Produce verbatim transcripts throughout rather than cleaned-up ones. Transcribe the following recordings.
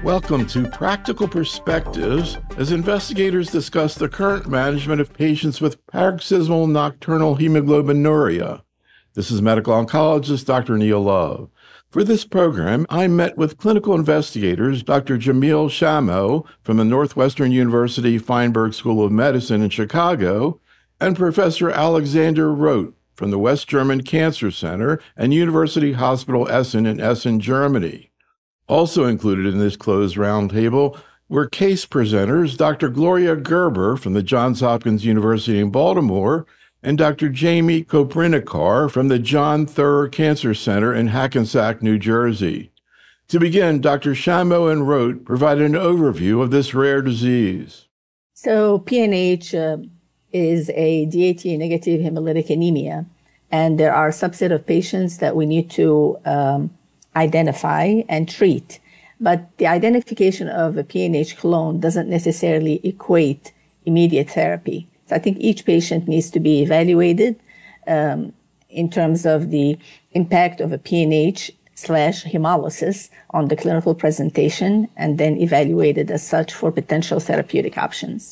Welcome to Practical Perspectives as investigators discuss the current management of patients with paroxysmal nocturnal hemoglobinuria. This is medical oncologist Doctor Neil Love. For this program, I met with clinical investigators Doctor Jamil Shammo from the Northwestern University Feinberg School of Medicine in Chicago and Professor Alexander Roth from the West German Cancer Center and University Hospital Essen in Essen, Germany. Also included in this closed roundtable were case presenters Doctor Gloria Gerber from the Johns Hopkins University in Baltimore and Doctor Jamie Koprinikar from the John Theurer Cancer Center in Hackensack, New Jersey. To begin, Doctor Shammo and Roth provided an overview of this rare disease. So P N H uh, is a D A T negative hemolytic anemia, and there are a subset of patients that we need to um, identify and treat. But the identification of a P N H clone doesn't necessarily equate immediate therapy. So I think each patient needs to be evaluated um, in terms of the impact of a P N H slash hemolysis on the clinical presentation, and then evaluated as such for potential therapeutic options.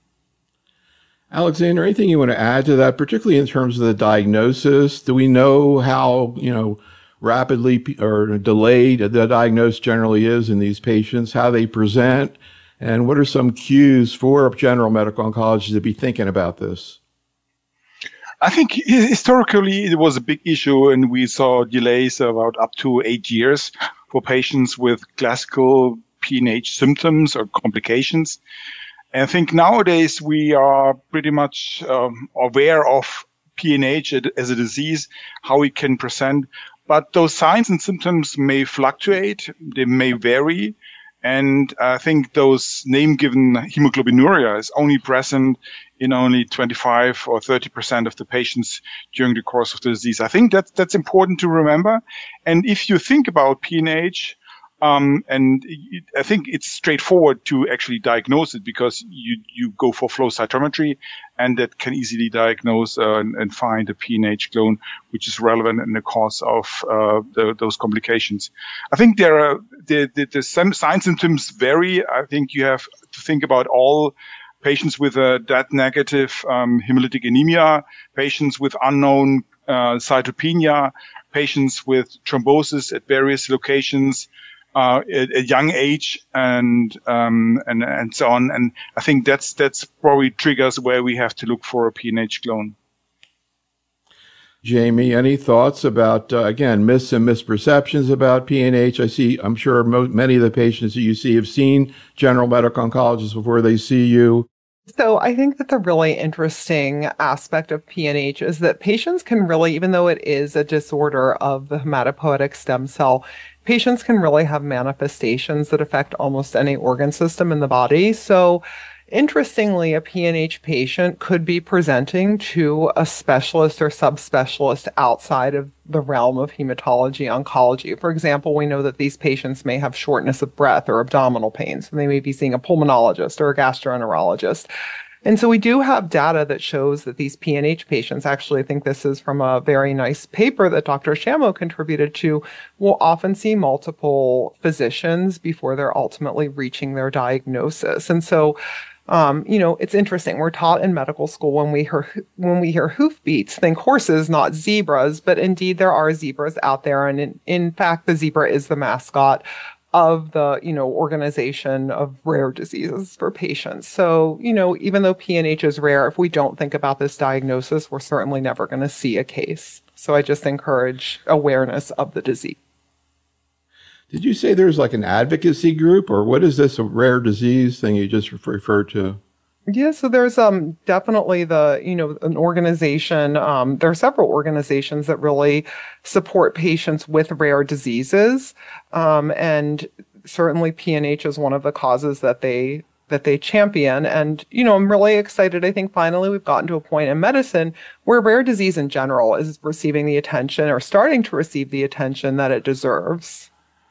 Alexander, anything you want to add to that, particularly in terms of the diagnosis? Do we know how, you know, rapidly or delayed the diagnosis generally is in these patients, how they present, and what are some cues for general medical oncologists to be thinking about this? I think historically it was a big issue, and we saw delays of about up to eight years for patients with classical P N H symptoms or complications. And I think nowadays we are pretty much um, aware of P N H as a disease, how it can present. But those signs and symptoms may fluctuate, they may vary, and I think those name-given hemoglobinuria is only present in only twenty-five or thirty percent of the patients during the course of the disease. I think that's, that's important to remember. And if you think about P N H, Um, and it, I think it's straightforward to actually diagnose it because you, you go for flow cytometry, and that can easily diagnose uh, and, and find a P N H clone, which is relevant in the cause of uh, the, those complications. I think there are the, the, the some signs and symptoms vary. I think you have to think about all patients with a D A T negative um, hemolytic anemia, patients with unknown uh, cytopenia, patients with thrombosis at various locations, Uh, at a young age, and um, and and so on. And I think that's that's probably triggers where we have to look for a P N H clone. Jamie, any thoughts about, uh, again, myths and misperceptions about P N H? I see, I'm sure mo- many of the patients that you see have seen general medical oncologists before they see you. So I think that the really interesting aspect of P N H is that patients can really, even though it is a disorder of the hematopoietic stem cell, patients can really have manifestations that affect almost any organ system in the body. So interestingly, a P N H patient could be presenting to a specialist or subspecialist outside of the realm of hematology oncology. For example, we know that these patients may have shortness of breath or abdominal pain, so they may be seeing a pulmonologist or a gastroenterologist. And so we do have data that shows that these P N H patients, actually I think this is from a very nice paper that Doctor Shammo contributed to, will often see multiple physicians before they're ultimately reaching their diagnosis. And so Um, you know, it's interesting. We're taught in medical school when we hear when we hear hoofbeats, think horses, not zebras. But indeed, there are zebras out there, and in, in fact, the zebra is the mascot of the you know organization of rare diseases for patients. So you know, even though P N H is rare, if we don't think about this diagnosis, we're certainly never going to see a case. So I just encourage awareness of the disease. Did you say there's like an advocacy group, or what is this, a rare disease thing you just referred to? Yeah, so there's um definitely the, you know, an organization, um, there are several organizations that really support patients with rare diseases. Um, and certainly P N H is one of the causes that they that they champion. And, you know, I'm really excited. I think finally we've gotten to a point in medicine where rare disease in general is receiving the attention, or starting to receive the attention that it deserves.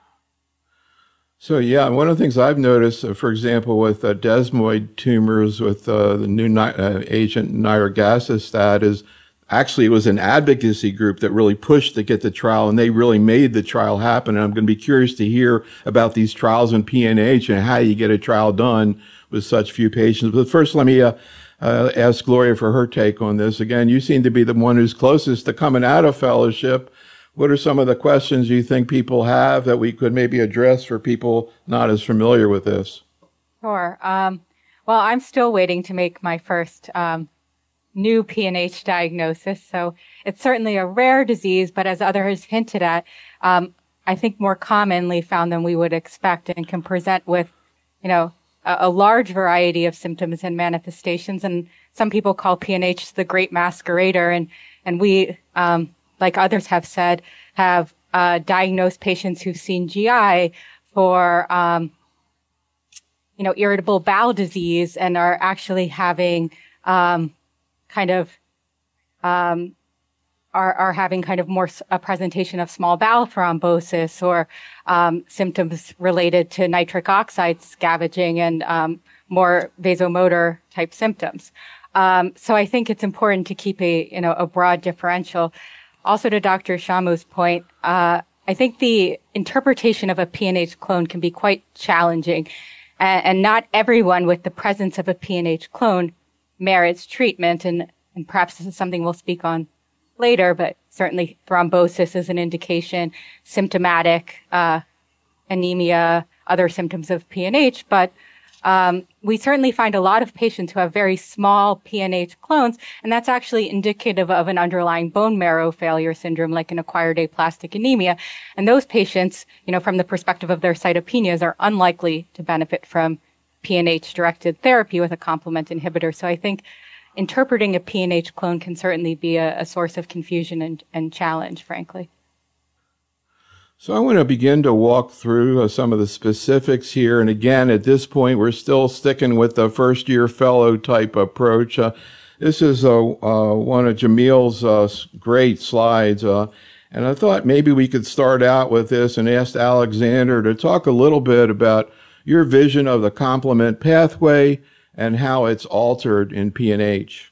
So, yeah, one of the things I've noticed, uh, for example, with uh, desmoid tumors with uh, the new ni- uh, agent nirogacestat is actually, it was an advocacy group that really pushed to get the trial, and they really made the trial happen. And I'm going to be curious to hear about these trials in P N H and how you get a trial done with such few patients. But first, let me uh, uh, ask Gloria for her take on this. Again, you seem to be the one who's closest to coming out of fellowship. What are some of the questions you think people have that we could maybe address for people not as familiar with this? Sure. Um, well, I'm still waiting to make my first um, new P N H diagnosis. So it's certainly a rare disease, but as others hinted at, um, I think more commonly found than we would expect and can present with, you know, a, a large variety of symptoms and manifestations. And some people call P N H the great masquerader. And, and we, um, like others have said, have uh, diagnosed patients who've seen G I for, um, you know, irritable bowel disease and are actually having um, kind of um, are are having kind of more a presentation of small bowel thrombosis or um, symptoms related to nitric oxide scavenging and um, more vasomotor type symptoms. Um, so I think it's important to keep a you know a broad differential. Also, to Doctor Shamu's point, uh, I think the interpretation of a P N H clone can be quite challenging, and, and not everyone with the presence of a P N H clone merits treatment. And, and perhaps this is something we'll speak on later, but certainly thrombosis is an indication, symptomatic uh, anemia, other symptoms of P N H. But um, we certainly find a lot of patients who have very small P N H clones, and that's actually indicative of an underlying bone marrow failure syndrome, like an acquired aplastic anemia. And those patients, you know, from the perspective of their cytopenias, are unlikely to benefit from P N H-directed therapy with a complement inhibitor. So I think interpreting a P N H clone can certainly be a, a source of confusion and, and challenge, frankly. So I want to begin to walk through uh, some of the specifics here. And again, at this point, we're still sticking with the first-year fellow type approach. Uh, this is uh, uh, one of Jamil's uh, great slides. Uh, and I thought maybe we could start out with this and ask Alexander to talk a little bit about your vision of the complement pathway and how it's altered in P N H.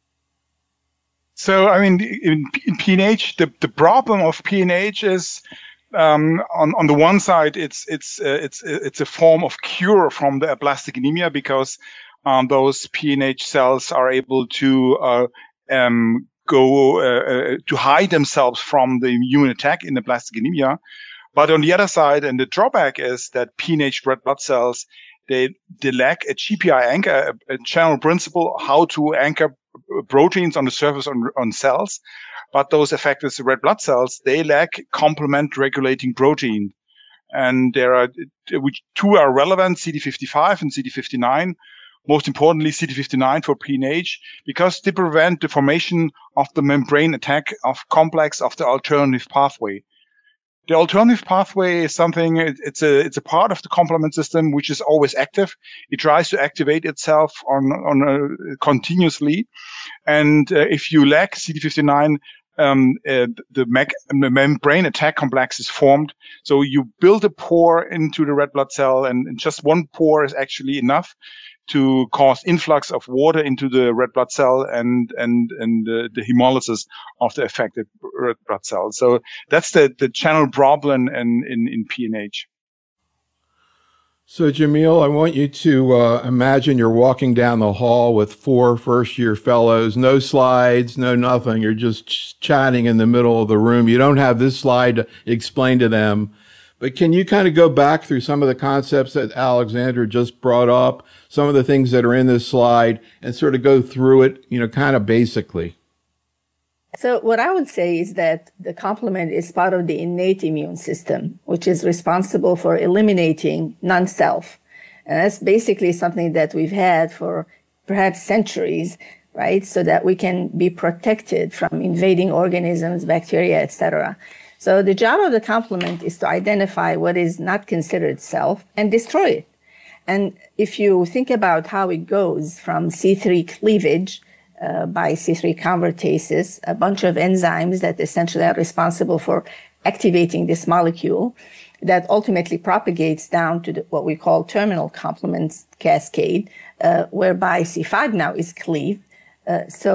So, I mean, in, in P N H, the, the problem of P N H is Um, on, on the one side, it's it's uh, it's it's a form of cure from the aplastic anemia because um, those P N H cells are able to uh, um, go uh, uh, to hide themselves from the immune attack in aplastic anemia. But on the other side, and the drawback is that P N H red blood cells they they lack a G P I anchor, a, a general principle how to anchor proteins on the surface on, on cells. But those affected red blood cells, they lack complement regulating protein. And there are, which two are relevant, C D fifty-five and C D fifty-nine. Most importantly, C D fifty-nine for P N H, because they prevent the formation of the membrane attack of complex of the alternative pathway. The alternative pathway is something, it's a, it's a part of the complement system which is always active. It tries to activate itself on, on a, continuously. And uh, if you lack C D fifty-nine, Um, uh, the, mech- the membrane attack complex is formed. So you build a pore into the red blood cell, and, and just one pore is actually enough to cause influx of water into the red blood cell and and and uh, the hemolysis of the affected red blood cell. So that's the the general problem in in, in P N H. So, Jamil, I want you to uh, imagine you're walking down the hall with four first-year fellows, no slides, no nothing. You're just ch- chatting in the middle of the room. You don't have this slide to explain to them. But can you kind of go back through some of the concepts that Alexander just brought up, some of the things that are in this slide, and sort of go through it, you know, kind of basically? So what I would say is that the complement is part of the innate immune system, which is responsible for eliminating non-self. And that's basically something that we've had for perhaps centuries, right? So that we can be protected from invading organisms, bacteria, et cetera. So the job of the complement is to identify what is not considered self and destroy it. And if you think about how it goes from C three cleavage Uh, by C three convertases, a bunch of enzymes that essentially are responsible for activating this molecule that ultimately propagates down to the, what we call terminal complement cascade, uh, whereby C five now is cleaved. Uh, so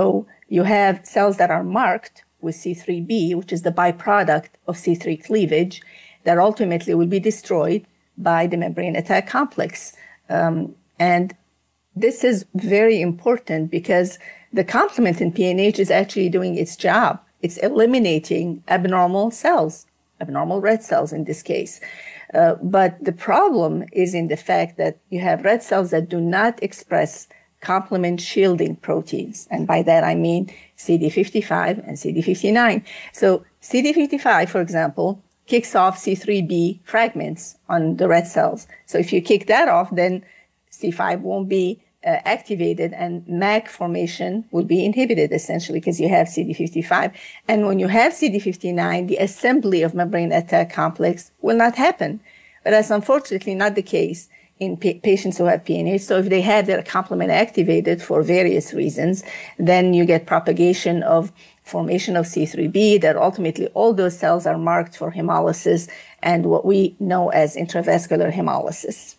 you have cells that are marked with C three b, which is the byproduct of C three cleavage, that ultimately will be destroyed by the membrane attack complex. Um, and this is very important because the complement in P N H is actually doing its job. It's eliminating abnormal cells, abnormal red cells in this case. Uh, but the problem is in the fact that you have red cells that do not express complement shielding proteins. And by that, I mean C D fifty-five and C D fifty-nine. So C D fifty-five, for example, kicks off C three b fragments on the red cells. So if you kick that off, then C five won't be uh, activated and M A C formation will be inhibited essentially because you have C D fifty-five. And when you have C D fifty-nine, the assembly of membrane attack complex will not happen. But that's unfortunately not the case in pa- patients who have P N H. So if they have their complement activated for various reasons, then you get propagation of formation of C three b, that ultimately all those cells are marked for hemolysis and what we know as intravascular hemolysis.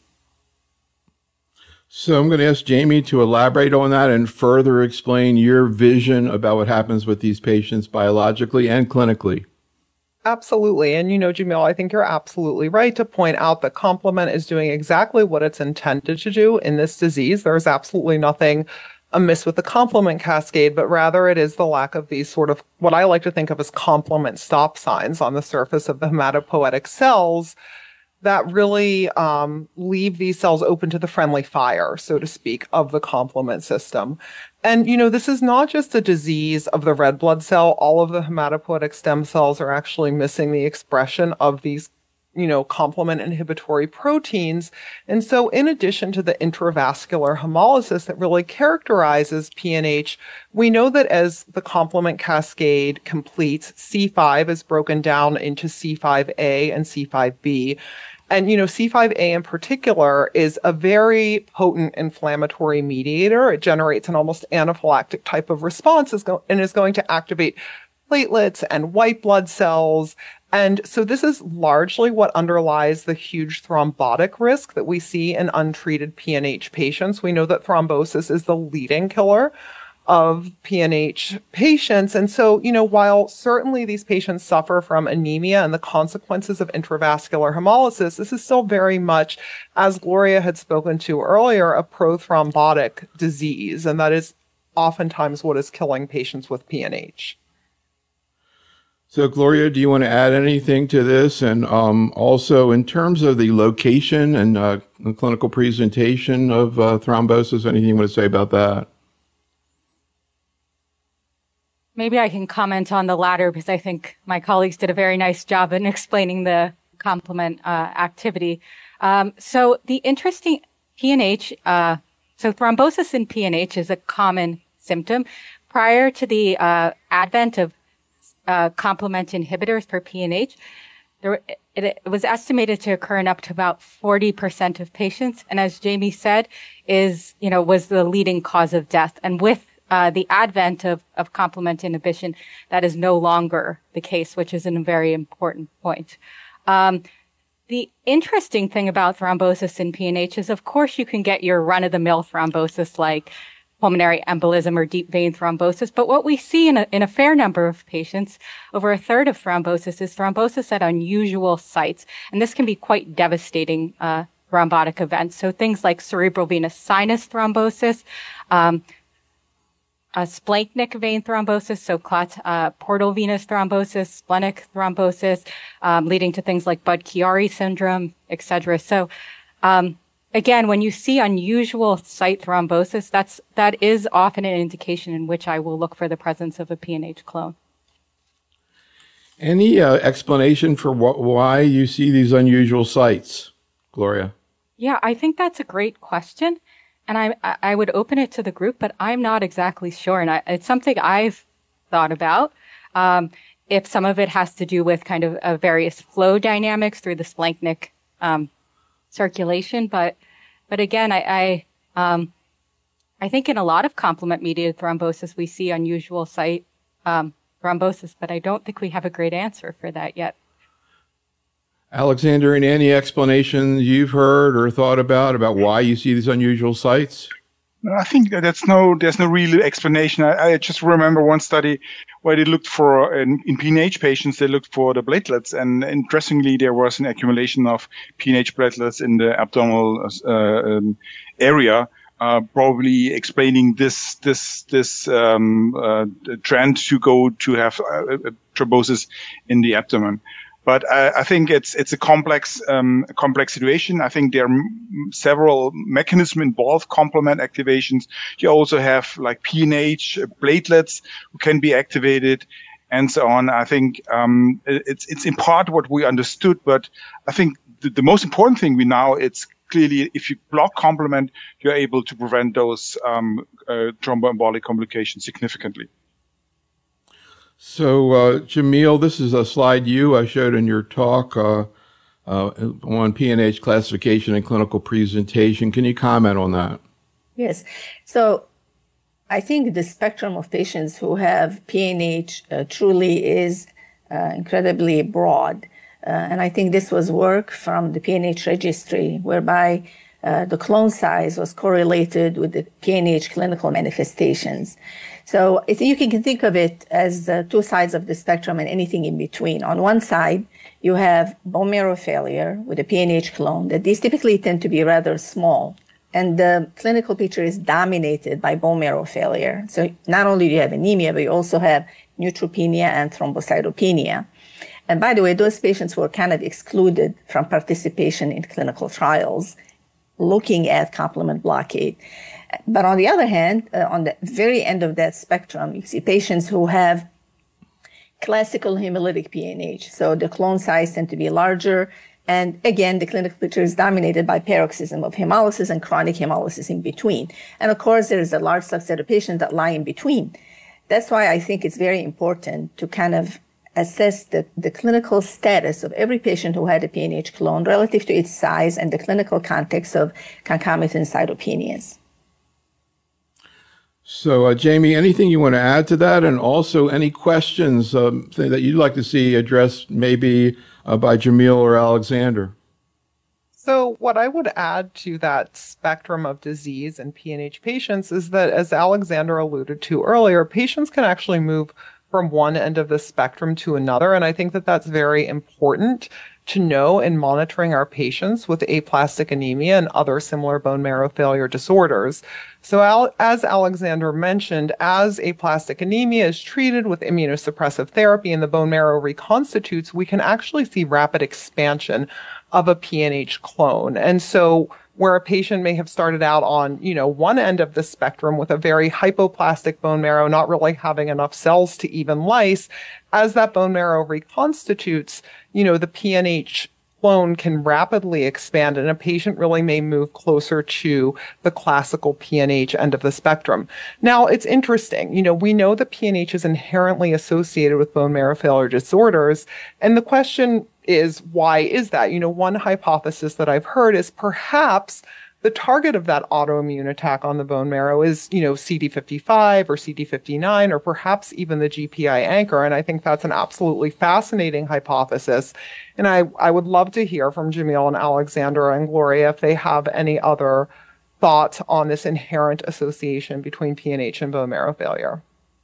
So I'm going to ask Jamie to elaborate on that and further explain your vision about what happens with these patients biologically and clinically. Absolutely. And, you know, Jamil, I think you're absolutely right to point out that complement is doing exactly what it's intended to do in this disease. There's absolutely nothing amiss with the complement cascade, but rather it is the lack of these sort of what I like to think of as complement stop signs on the surface of the hematopoietic cells that really um, leave these cells open to the friendly fire, so to speak, of the complement system. And, you know, this is not just a disease of the red blood cell. All of the hematopoietic stem cells are actually missing the expression of these, you know, complement inhibitory proteins. And so in addition to the intravascular hemolysis that really characterizes P N H, we know that as the complement cascade completes, C five is broken down into C five A and C five B. And, you know, C five A in particular is a very potent inflammatory mediator. It generates an almost anaphylactic type of response and is going to activate platelets and white blood cells. And so this is largely what underlies the huge thrombotic risk that we see in untreated P N H patients. We know that thrombosis is the leading killer of P N H patients. And so, you know, while certainly these patients suffer from anemia and the consequences of intravascular hemolysis, this is still very much, as Gloria had spoken to earlier, a prothrombotic disease. And that is oftentimes what is killing patients with P N H. So, Gloria, do you want to add anything to this? And um, also, in terms of the location and uh, clinical presentation of uh, thrombosis, anything you want to say about that? Maybe I can comment on the latter because I think my colleagues did a very nice job in explaining the complement uh, activity. Um, so the interesting P N H, uh, so thrombosis in P N H is a common symptom. Prior to the uh, advent of uh, complement inhibitors for P N H, there, it, it was estimated to occur in up to about forty percent of patients. And as Jamie said, is, you know, was the leading cause of death. And with Uh, the advent of, of complement inhibition, that is no longer the case, which is a very important point. Um, the interesting thing about thrombosis in P N H is, of course, you can get your run-of-the-mill thrombosis like pulmonary embolism or deep vein thrombosis. But what we see in a, in a fair number of patients, over a third of thrombosis, is thrombosis at unusual sites. And this can be quite devastating uh, thrombotic events. So things like cerebral venous sinus thrombosis, um, Uh, splanchnic vein thrombosis, so clot, uh, portal venous thrombosis, splenic thrombosis, um, leading to things like Budd-Chiari syndrome, et cetera. So, um, again, when you see unusual site thrombosis, that's, that is often an indication in which I will look for the presence of a P N H clone. Any uh, explanation for wh- why you see these unusual sites, Gloria? Yeah, I think that's a great question. And I, I would open it to the group, but I'm not exactly sure. And I, it's something I've thought about. Um, if some of it has to do with kind of uh, various flow dynamics through the splanchnic um, circulation. But, but again, I, I, um, I think in a lot of complement-mediated thrombosis, we see unusual site um, thrombosis, but I don't think we have a great answer for that yet. Alexander, any, any explanations you've heard or thought about, about why you see these unusual sites? I think that that's no, there's no real explanation. I, I just remember one study where they looked for, in, in P N H patients, they looked for the platelets, and interestingly, there was an accumulation of P N H platelets in the abdominal uh, um, area, uh, probably explaining this this this um, uh, trend to go to have uh, thrombosis in the abdomen. But I, I think it's it's a complex um, complex situation. I think there are m- several mechanisms involved, complement activations. You also have like P N H platelets who can be activated, and so on. I think um, it's it's in part what we understood, but I think the, the most important thing we now it's clearly if you block complement, you're able to prevent those um, uh, thromboembolic complications significantly. So, uh, Jamil, this is a slide you I showed in your talk uh, uh, on P N H classification and clinical presentation. Can you comment on that? Yes. So I think the spectrum of patients who have P N H uh, truly is uh, incredibly broad. Uh, and I think this was work from the P N H registry, whereby uh, the clone size was correlated with the P N H clinical manifestations. So if you can think of it as uh, two sides of the spectrum and anything in between. On one side, you have bone marrow failure with a P N H clone, that these typically tend to be rather small. And the clinical picture is dominated by bone marrow failure. So not only do you have anemia, but you also have neutropenia and thrombocytopenia. And by the way, those patients were kind of excluded from participation in clinical trials looking at complement blockade. But on the other hand, uh, on the very end of that spectrum, you see patients who have classical hemolytic P N H. So the clone size tend to be larger. And again, the clinical picture is dominated by paroxysm of hemolysis and chronic hemolysis in between. And of course, there is a large subset of patients that lie in between. That's why I think it's very important to kind of assess the, the clinical status of every patient who had a P N H clone relative to its size and the clinical context of concomitant cytopenias. So, uh, Jamie, anything you want to add to that? And also any questions um, that you'd like to see addressed maybe uh, by Jamil or Alexander? So what I would add to that spectrum of disease in P N H patients is that, as Alexander alluded to earlier, patients can actually move from one end of the spectrum to another. And I think that that's very important to know in monitoring our patients with aplastic anemia and other similar bone marrow failure disorders. So al- as Alexander mentioned, as aplastic anemia is treated with immunosuppressive therapy and the bone marrow reconstitutes, we can actually see rapid expansion of a P N H clone. And so where a patient may have started out on, you know, one end of the spectrum with a very hypoplastic bone marrow, not really having enough cells to even lyse, as that bone marrow reconstitutes, you know, the P N H clone can rapidly expand and a patient really may move closer to the classical P N H end of the spectrum. Now, it's interesting. You know, we know that P N H is inherently associated with bone marrow failure disorders. And the question is, why is that? You know, one hypothesis that I've heard is perhaps the target of that autoimmune attack on the bone marrow is, you know, C D fifty-five or C D fifty-nine, or perhaps even the G P I anchor. And I think that's an absolutely fascinating hypothesis. And I, I would love to hear from Jamil and Alexander and Gloria if they have any other thoughts on this inherent association between P N H and bone marrow failure.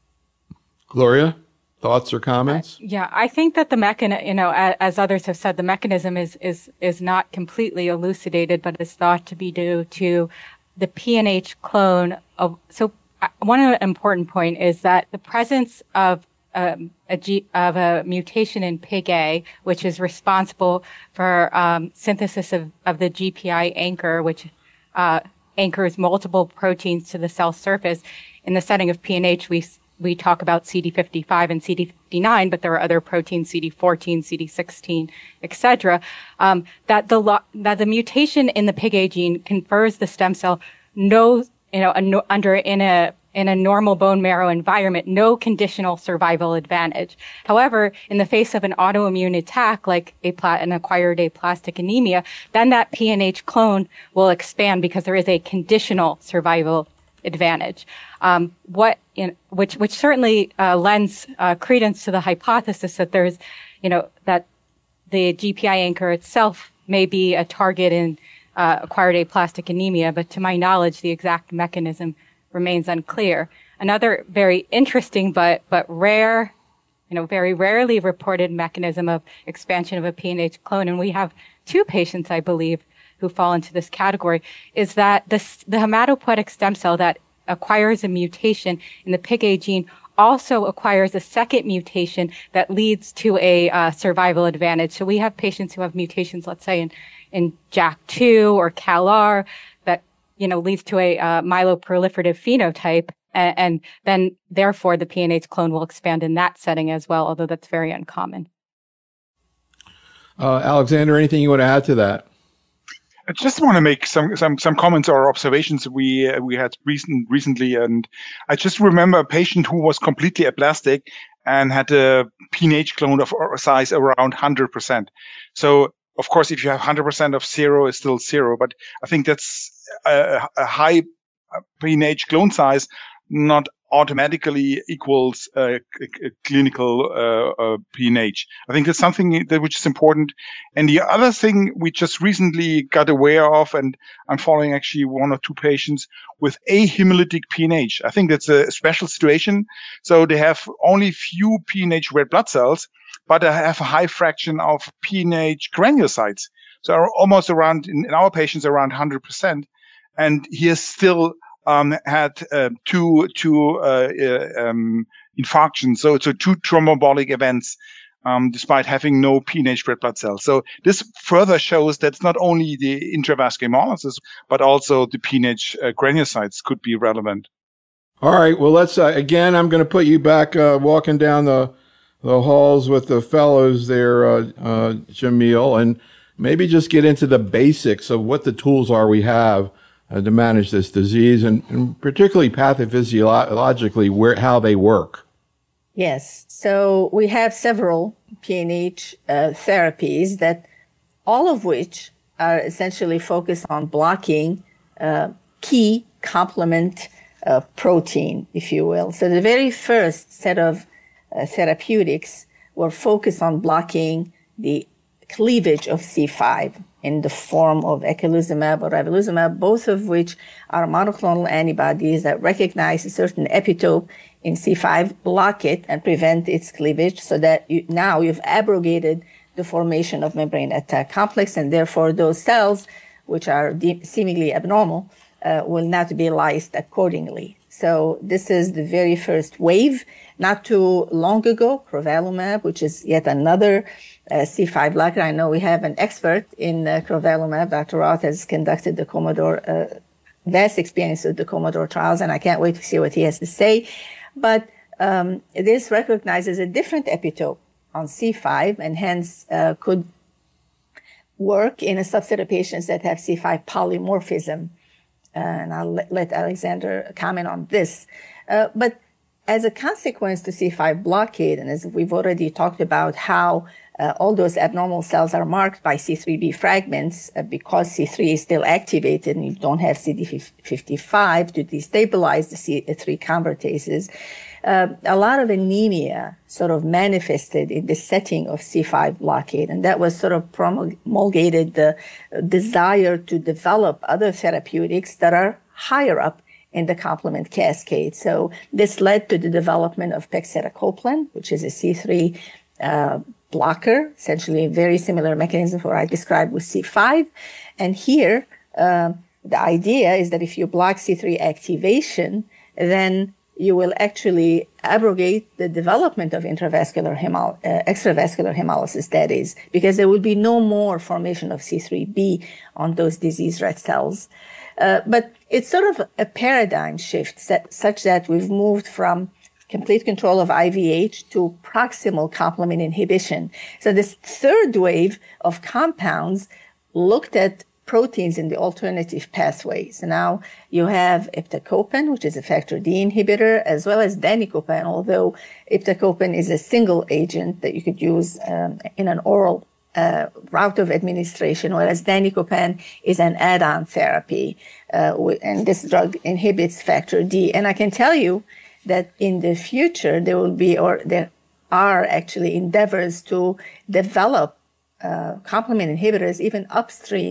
Gloria, thoughts or comments? Uh, yeah, I think that the mechanism, you know, as, as others have said, the mechanism is, is, is not completely elucidated, but is thought to be due to the P N H clone of, so uh, one important point is that the presence of um, a G, of a mutation in P I G A, which is responsible for um, synthesis of, of the G P I anchor, which uh, anchors multiple proteins to the cell surface. In the setting of P N H, we we talk about C D fifty-five and C D fifty-nine, but there are other proteins, C D fourteen, C D sixteen, et cetera. Um, that the lo- that the mutation in the P I G A gene confers the stem cell no, you know, a no, under in a in a normal bone marrow environment, no conditional survival advantage. However, in the face of an autoimmune attack like apla- an acquired aplastic anemia, then that P N H clone will expand because there is a conditional survival advantage. Um, what in, which which certainly uh, lends uh, credence to the hypothesis that there's, you know, that the G P I anchor itself may be a target in uh, acquired aplastic anemia, but to my knowledge, the exact mechanism remains unclear. Another very interesting but but rare, you know, very rarely reported mechanism of expansion of a P N H clone, and we have two patients, I believe, who fall into this category, is that this, the hematopoietic stem cell that acquires a mutation in the P I G A gene also acquires a second mutation that leads to a uh, survival advantage. So we have patients who have mutations, let's say in, in J A K two or C A L R, that, you know, leads to a uh, myeloproliferative phenotype. And, and then therefore the P N H clone will expand in that setting as well, although that's very uncommon. Uh, Alexander, anything you want to add to that? I just want to make some some some comments or observations we uh, we had recent recently, and I just remember a patient who was completely aplastic and had a P N H clone of size around one hundred percent. So of course, if you have one hundred percent of zero, it's still zero, but I think that's a, a high P N H clone size not automatically equals uh, a, a clinical uh, uh, P N H. I think that's something that which is important. And the other thing we just recently got aware of, and I'm following actually one or two patients with ahemolytic P N H. I think that's a special situation. So they have only few P N H red blood cells, but they have a high fraction of P N H granulocytes. So almost around, in our patients, around one hundred percent. And he is still Um, had uh, two two uh, uh, um, infarctions, so so two thromboembolic events, um, despite having no P N H red blood cells. So this further shows that it's not only the intravascular hemolysis, but also the P N H uh, granulocytes could be relevant. All right. Well, let's uh, again. I'm going to put you back uh, walking down the the halls with the fellows there, uh, uh, Jamil, and maybe just get into the basics of what the tools are we have Uh, to manage this disease, and, and particularly pathophysiologically, where how they work. Yes. So we have several P N H uh, therapies that all of which are essentially focused on blocking uh, key complement uh, protein, if you will. So the very first set of uh, therapeutics were focused on blocking the cleavage of C five in the form of eculizumab or ravulizumab, both of which are monoclonal antibodies that recognize a certain epitope in C five, block it, and prevent its cleavage, so that you, now you've abrogated the formation of membrane attack complex, and therefore those cells, which are de- seemingly abnormal, uh, will not be lysed accordingly. So this is the very first wave. Not too long ago, crovalimab, which is yet another uh, C five blocker. I know we have an expert in uh, crovalimab. Doctor Roth has conducted the Commodore, uh, vast experience with the Commodore trials, and I can't wait to see what he has to say. But um, this recognizes a different epitope on C five, and hence uh, could work in a subset of patients that have C five polymorphism. Uh, and I'll let, let Alexander comment on this. Uh, but as a consequence to C five blockade, and as we've already talked about how uh, all those abnormal cells are marked by C three b fragments, uh, because C three is still activated and you don't have C D fifty-five to destabilize the C three convertases, uh, a lot of anemia sort of manifested in the setting of C five blockade. And that was sort of promulgated the desire to develop other therapeutics that are higher up in the complement cascade. So this led to the development of pegcetacoplan, which is a C three uh, blocker, essentially a very similar mechanism to what I described with C five. And here, uh, the idea is that if you block C three activation, then you will actually abrogate the development of intravascular hemol- uh, extravascular hemolysis, that is, because there will be no more formation of C three b on those disease red cells. Uh, but it's sort of a paradigm shift that, such that we've moved from complete control of I V H to proximal complement inhibition. So this third wave of compounds looked at proteins in the alternative pathways. So now you have iptacopan, which is a factor D inhibitor, as well as danicopan, although iptacopan is a single agent that you could use um, in an oral Uh, route of administration, whereas danicopan is an add-on therapy, uh, and this drug inhibits factor D. And I can tell you that in the future there will be, or there are actually endeavors to develop uh, complement inhibitors even upstream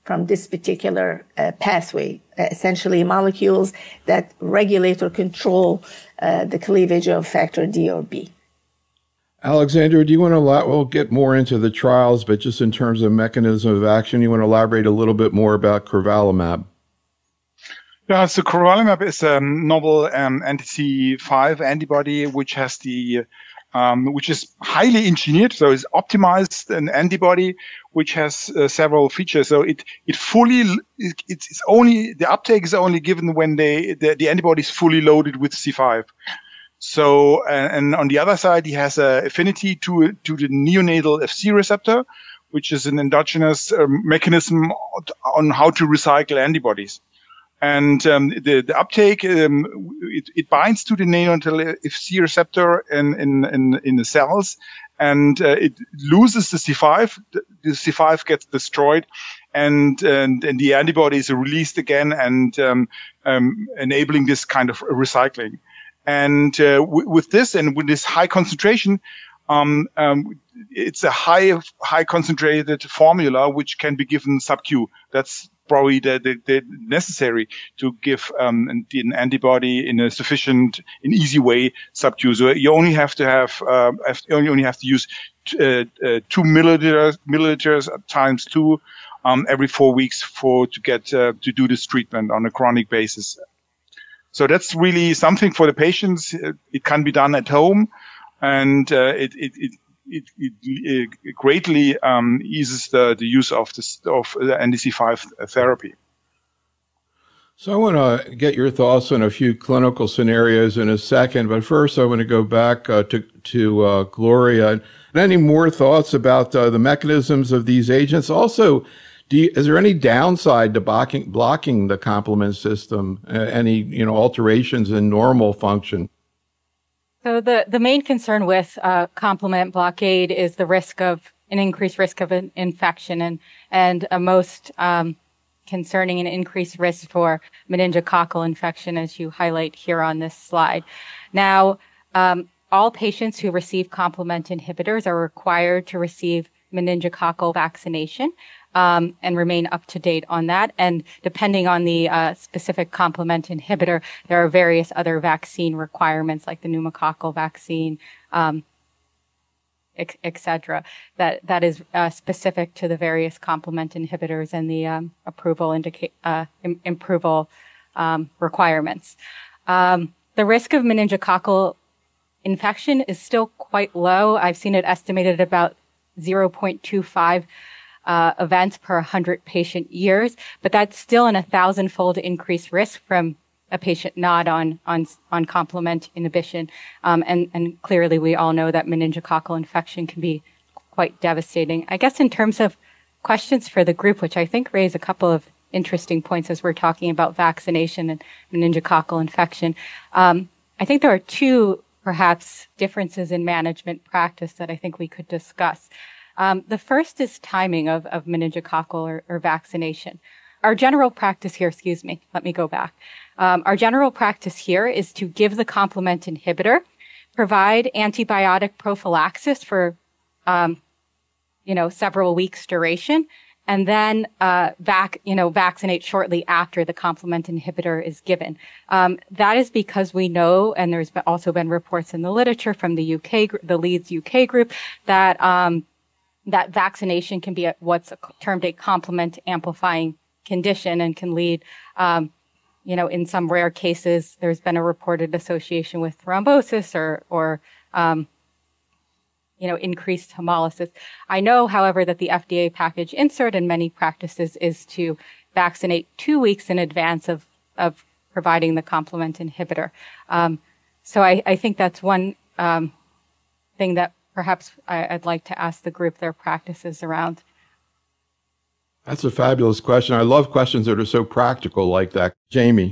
from this particular uh, pathway, uh, essentially molecules that regulate or control uh, the cleavage of factor D or B. Alexandra, do you want to, we'll get more into the trials, but just in terms of mechanism of action, you want to elaborate a little bit more about crovalimab? Yeah, so crovalimab is a novel um, anti C five antibody, which has the, um, which is highly engineered. So it's optimized an antibody, which has uh, several features. So it, it fully, it, it's only, the uptake is only given when they, the, the antibody is fully loaded with C five. So, and, and on the other side, he has a affinity to, to the neonatal F C receptor, which is an endogenous uh, mechanism on how to recycle antibodies. And um, the, the uptake, um, it, it binds to the neonatal F C receptor in, in, in, in the cells, and uh, it loses the C five. The, the C five gets destroyed, and, and, and the antibodies are released again, and um, um, enabling this kind of recycling. And uh, w- with this and with this high concentration, um, um, it's a high, high concentrated formula which can be given sub-Q. That's probably the, the, the necessary to give um, an, an antibody in a sufficient, in easy way sub-Q. So you only have to have, uh, have you only have to use t- uh, uh, two milliliters, milliliters times two um, every four weeks for to get uh, to do this treatment on a chronic basis. So that's really something for the patients. It can be done at home, and uh, it, it, it It, it, it greatly um, eases the, the use of this of the anti C five therapy. So I want to get your thoughts on a few clinical scenarios in a second, but first I want to go back uh, to to uh, Gloria. And any more thoughts about uh, the mechanisms of these agents? Also, do you, is there any downside to blocking blocking the complement system? Uh, any you know alterations in normal function? So the, the main concern with uh, complement blockade is the risk of an increased risk of an infection and and a most um, concerning and increased risk for meningococcal infection, as you highlight here on this slide. Now, um, all patients who receive complement inhibitors are required to receive meningococcal vaccination. Um, and remain up to date on that. And depending on the uh, specific complement inhibitor, there are various other vaccine requirements like the pneumococcal vaccine, um, et, et cetera, that, that is uh, specific to the various complement inhibitors and the um, approval indica- uh, im- approval um, requirements. Um, the risk of meningococcal infection is still quite low. I've seen it estimated at about zero point two five Uh, events per one hundred patient years, but that's still an a thousand-fold increased risk from a patient not on on on complement inhibition. Um, and and clearly, we all know that meningococcal infection can be quite devastating. I guess in terms of questions for the group, which I think raise a couple of interesting points as we're talking about vaccination and meningococcal infection. Um, I think there are two perhaps differences in management practice that I think we could discuss. Um, the first is timing of, of meningococcal or, or vaccination. Our general practice here, excuse me, let me go back. Um, our general practice here is to give the complement inhibitor, provide antibiotic prophylaxis for, um, you know, several weeks duration, and then uh, vac, you know, vaccinate shortly after the complement inhibitor is given. Um, that is because we know, and there's also been reports in the literature from the U K, the Leeds U K group, that um, that vaccination can be a, what's termed a complement amplifying condition and can lead, um, you know, in some rare cases, there's been a reported association with thrombosis or, or, um, you know, increased hemolysis. I know, however, that the F D A package insert in many practices is to vaccinate two weeks in advance of, of providing the complement inhibitor. Um, so I, I think that's one, um, thing that perhaps I'd like to ask the group their practices around. That's a fabulous question. I love questions that are so practical like that. Jamie.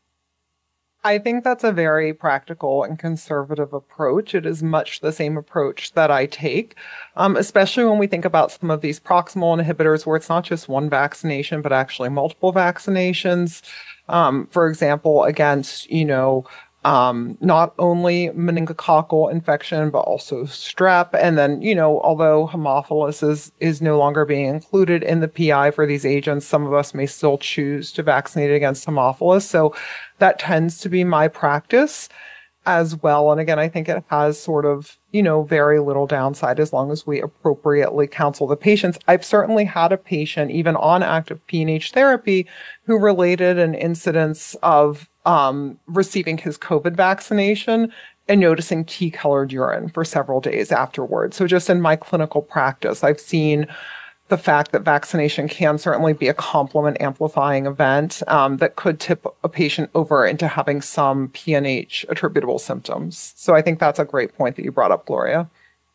I think that's a very practical and conservative approach. It is much the same approach that I take, um, especially when we think about some of these proximal inhibitors where it's not just one vaccination, but actually multiple vaccinations. Um, for example, against, you know, um, not only meningococcal infection, but also strep. And then, you know, although Haemophilus is, is no longer being included in the P I for these agents, some of us may still choose to vaccinate against Haemophilus. So that tends to be my practice as well. And again, I think it has sort of, you know, very little downside as long as we appropriately counsel the patients. I've certainly had a patient, even on active P N H therapy, who related an incidence of um, receiving his COVID vaccination and noticing tea-colored urine for several days afterwards. So just in my clinical practice, I've seen the fact that vaccination can certainly be a complement amplifying event um, that could tip a patient over into having some P N H attributable symptoms. So I think that's a great point that you brought up, Gloria.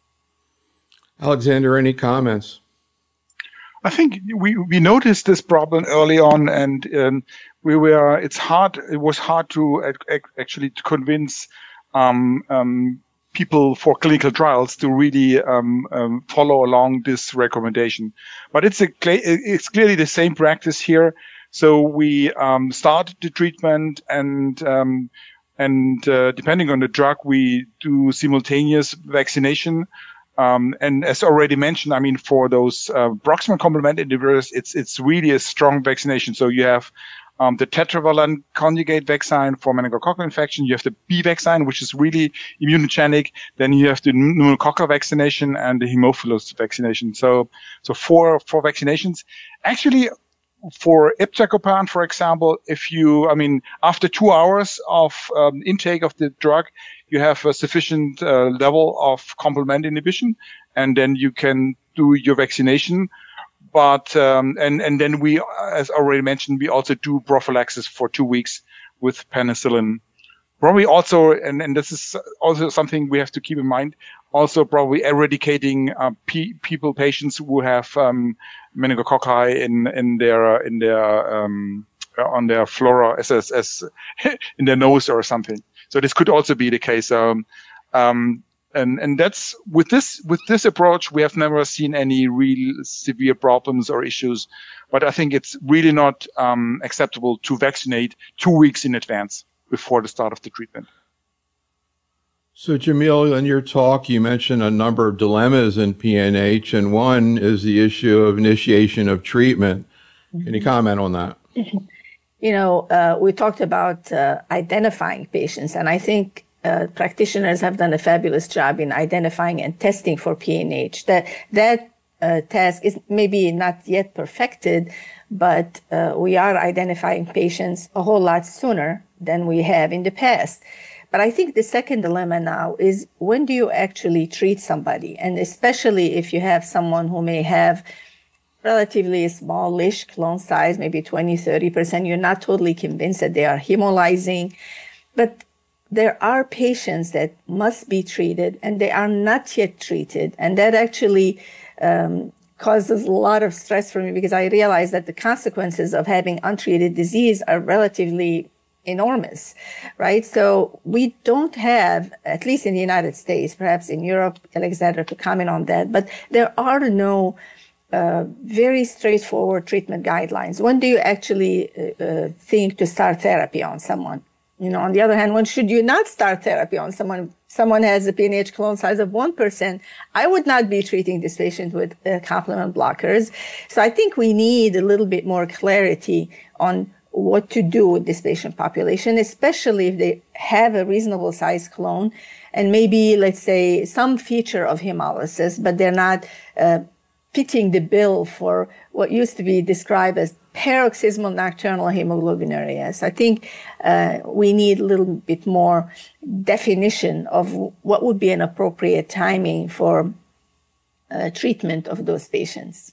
Alexander, any comments? I think we, we noticed this problem early on, and um, we were. It's hard. It was hard to ac- actually to convince um, um, people for clinical trials to really um, um, follow along this recommendation. But it's a it's clearly the same practice here. So we um, started the treatment, and um, and uh, depending on the drug, we do simultaneous vaccination. Um, and as already mentioned, I mean, for those uh, proximal complement inhibitors, it's it's really a strong vaccination. So you have um, the tetravalent conjugate vaccine for meningococcal infection. You have the B vaccine, which is really immunogenic. Then you have the pneumococcal vaccination and the Haemophilus vaccination. So so four four vaccinations. Actually, for iptacopan, for example, if you, I mean, after two hours of um, intake of the drug, you have a sufficient uh, level of complement inhibition, and then you can do your vaccination. But um, and and then we, as already mentioned, we also do prophylaxis for two weeks with penicillin. Probably also, and, and this is also something we have to keep in mind, also probably eradicating uh, pe- people, patients who have um, meningococci in in their in their um, on their flora, as, as as in their nose or something. So this could also be the case. Um, um, and and that's with this with this approach, we have never seen any real severe problems or issues. But I think it's really not um, acceptable to vaccinate two weeks in advance before the start of the treatment. So, Jamil, in your talk, you mentioned a number of dilemmas in P N H, and one is the issue of initiation of treatment. Mm-hmm. Can you comment on that? You know, uh, we talked about uh, identifying patients, and I think uh, practitioners have done a fabulous job in identifying and testing for P N H. That that uh, task is maybe not yet perfected, but uh, we are identifying patients a whole lot sooner than we have in the past. But I think the second dilemma now is, when do you actually treat somebody? And especially if you have someone who may have relatively smallish clone size, maybe twenty, thirty percent, you're not totally convinced that they are hemolyzing. But there are patients that must be treated and they are not yet treated. And that actually um, causes a lot of stress for me, because I realize that the consequences of having untreated disease are relatively enormous, right? So we don't have, at least in the United States, perhaps in Europe, Alexander could comment on that, but there are no uh, very straightforward treatment guidelines. When do you actually uh, uh, think to start therapy on someone? You know, on the other hand, when should you not start therapy on someone? Someone has a P N H clone size of one percent. I would not be treating this patient with uh, complement blockers. So I think we need a little bit more clarity on what to do with this patient population, especially if they have a reasonable size clone and maybe, let's say, some feature of hemolysis, but they're not uh, fitting the bill for what used to be described as paroxysmal nocturnal hemoglobinuria. So I think uh, we need a little bit more definition of what would be an appropriate timing for uh, treatment of those patients.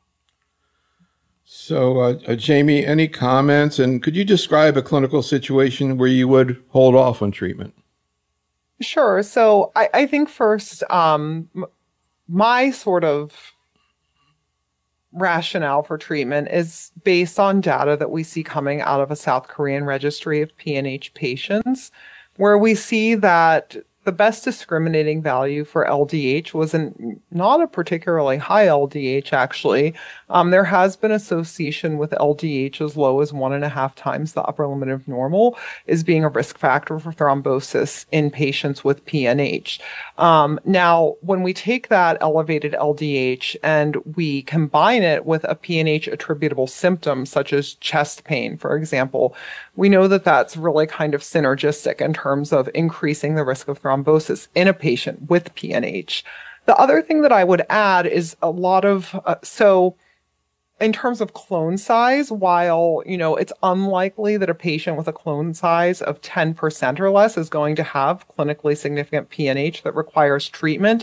So, uh, uh, Jamie, any comments? And could you describe a clinical situation where you would hold off on treatment? Sure. So I, I think first, um, my sort of rationale for treatment is based on data that we see coming out of a South Korean registry of P N H patients, where we see that the best discriminating value for L D H was an, not a particularly high L D H, actually. Um, there has been association with L D H as low as one and a half times the upper limit of normal as being a risk factor for thrombosis in patients with P N H. Um, now, when we take that elevated L D H and we combine it with a P N H attributable symptom, such as chest pain, for example, we know that that's really kind of synergistic in terms of increasing the risk of thrombosis in a patient with P N H. The other thing that I would add is a lot of, uh, so in terms of clone size, while, you know, it's unlikely that a patient with a clone size of ten percent or less is going to have clinically significant P N H that requires treatment,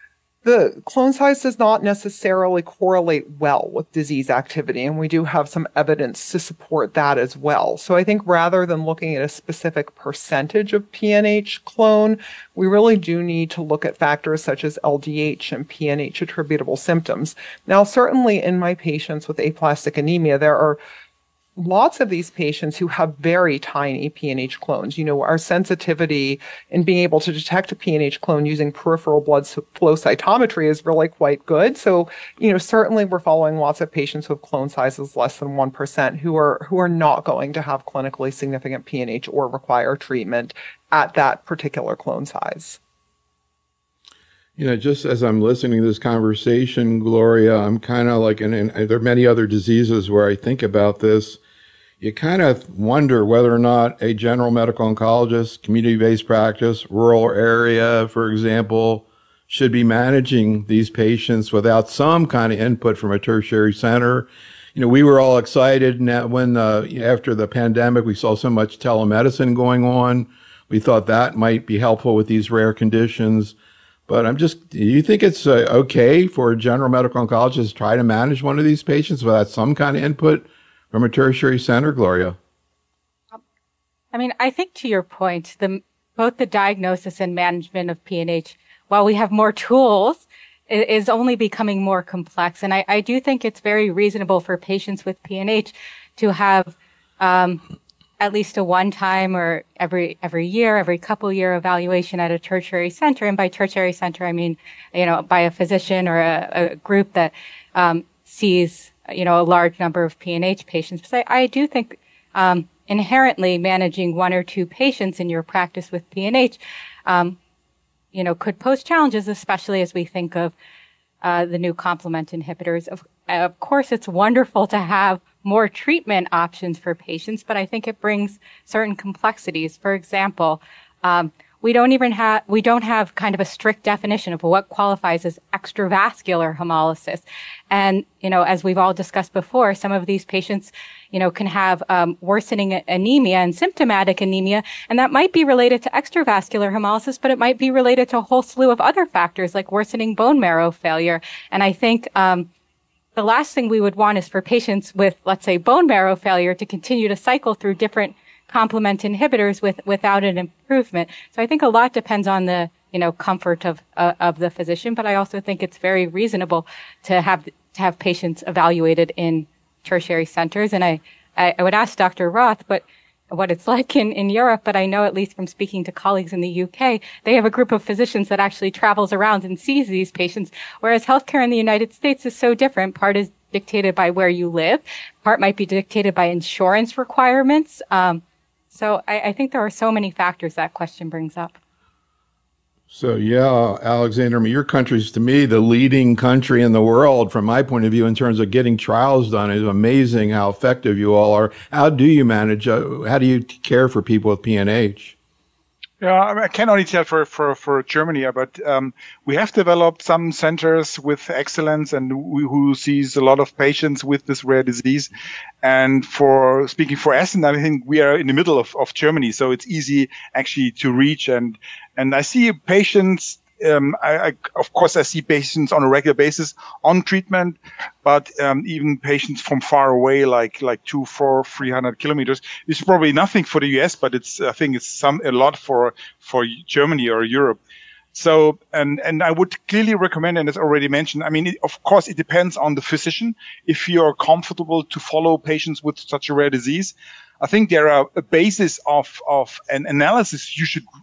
the clone size does not necessarily correlate well with disease activity, and we do have some evidence to support that as well. So I think rather than looking at a specific percentage of P N H clone, we really do need to look at factors such as L D H and P N H attributable symptoms. Now, certainly in my patients with aplastic anemia, there are lots of these patients who have very tiny P N H clones. You know, our sensitivity in being able to detect a P N H clone using peripheral blood flow cytometry is really quite good. So, you know, certainly we're following lots of patients with clone sizes less than one percent who are who are not going to have clinically significant P N H or require treatment at that particular clone size. You know, just as I'm listening to this conversation, Gloria, I'm kind of like, and, and there are many other diseases where I think about this. You kind of wonder whether or not a general medical oncologist, community-based practice, rural area, for example, should be managing these patients without some kind of input from a tertiary center. You know, we were all excited when, uh, after the pandemic, we saw so much telemedicine going on. We thought that might be helpful with these rare conditions. But I'm just, do you think it's uh, okay for a general medical oncologist to try to manage one of these patients without some kind of input from a tertiary center, Gloria? I mean, I think to your point, the, both the diagnosis and management of P N H, while we have more tools, is only becoming more complex. And I, I do think it's very reasonable for patients with P N H to have um, at least a one-time or every every year, every couple year evaluation at a tertiary center. And by tertiary center, I mean, you know, by a physician or a, a group that um, sees, you know, a large number of P N H patients. Because I, I do think um, inherently managing one or two patients in your practice with P N H, um, you know, could pose challenges, especially as we think of uh, the new complement inhibitors. Of, of course, it's wonderful to have more treatment options for patients, but I think it brings certain complexities. For example, um, we don't even have, we don't have kind of a strict definition of what qualifies as extravascular hemolysis. And, you know, as we've all discussed before, some of these patients, you know, can have um, worsening anemia and symptomatic anemia, and that might be related to extravascular hemolysis, but it might be related to a whole slew of other factors like worsening bone marrow failure. And I think um, the last thing we would want is for patients with, let's say, bone marrow failure to continue to cycle through different complement inhibitors with, without an improvement. So I think a lot depends on the, you know, comfort of, uh, of the physician, but I also think it's very reasonable to have, to have patients evaluated in tertiary centers. And I, I, I would ask Doctor Roth, but what it's like in, in Europe, but I know at least from speaking to colleagues in the U K, they have a group of physicians that actually travels around and sees these patients, whereas healthcare in the United States is so different. Part is dictated by where you live. Part might be dictated by insurance requirements. Um, So I, I think there are so many factors that question brings up. So yeah, Alexander, I mean, your country's to me the leading country in the world from my point of view in terms of getting trials done. It's amazing how effective you all are. How do you manage, uh, how do you care for people with P N H? Yeah, I can only tell for, for, for Germany, but um, we have developed some centers with excellence and we, who sees a lot of patients with this rare disease. And for speaking for Essen, I think we are in the middle of, of Germany, so it's easy actually to reach. And, and I see patients, um, I, I, of course, I see patients on a regular basis on treatment, but um, even patients from far away, like like two, four, three hundred kilometers, it's probably nothing for the U S, but it's I think it's some a lot for for Germany or Europe. So and and I would clearly recommend, and as already mentioned, I mean, it, of course, it depends on the physician if you are comfortable to follow patients with such a rare disease. I think there are a basis of of an analysis you should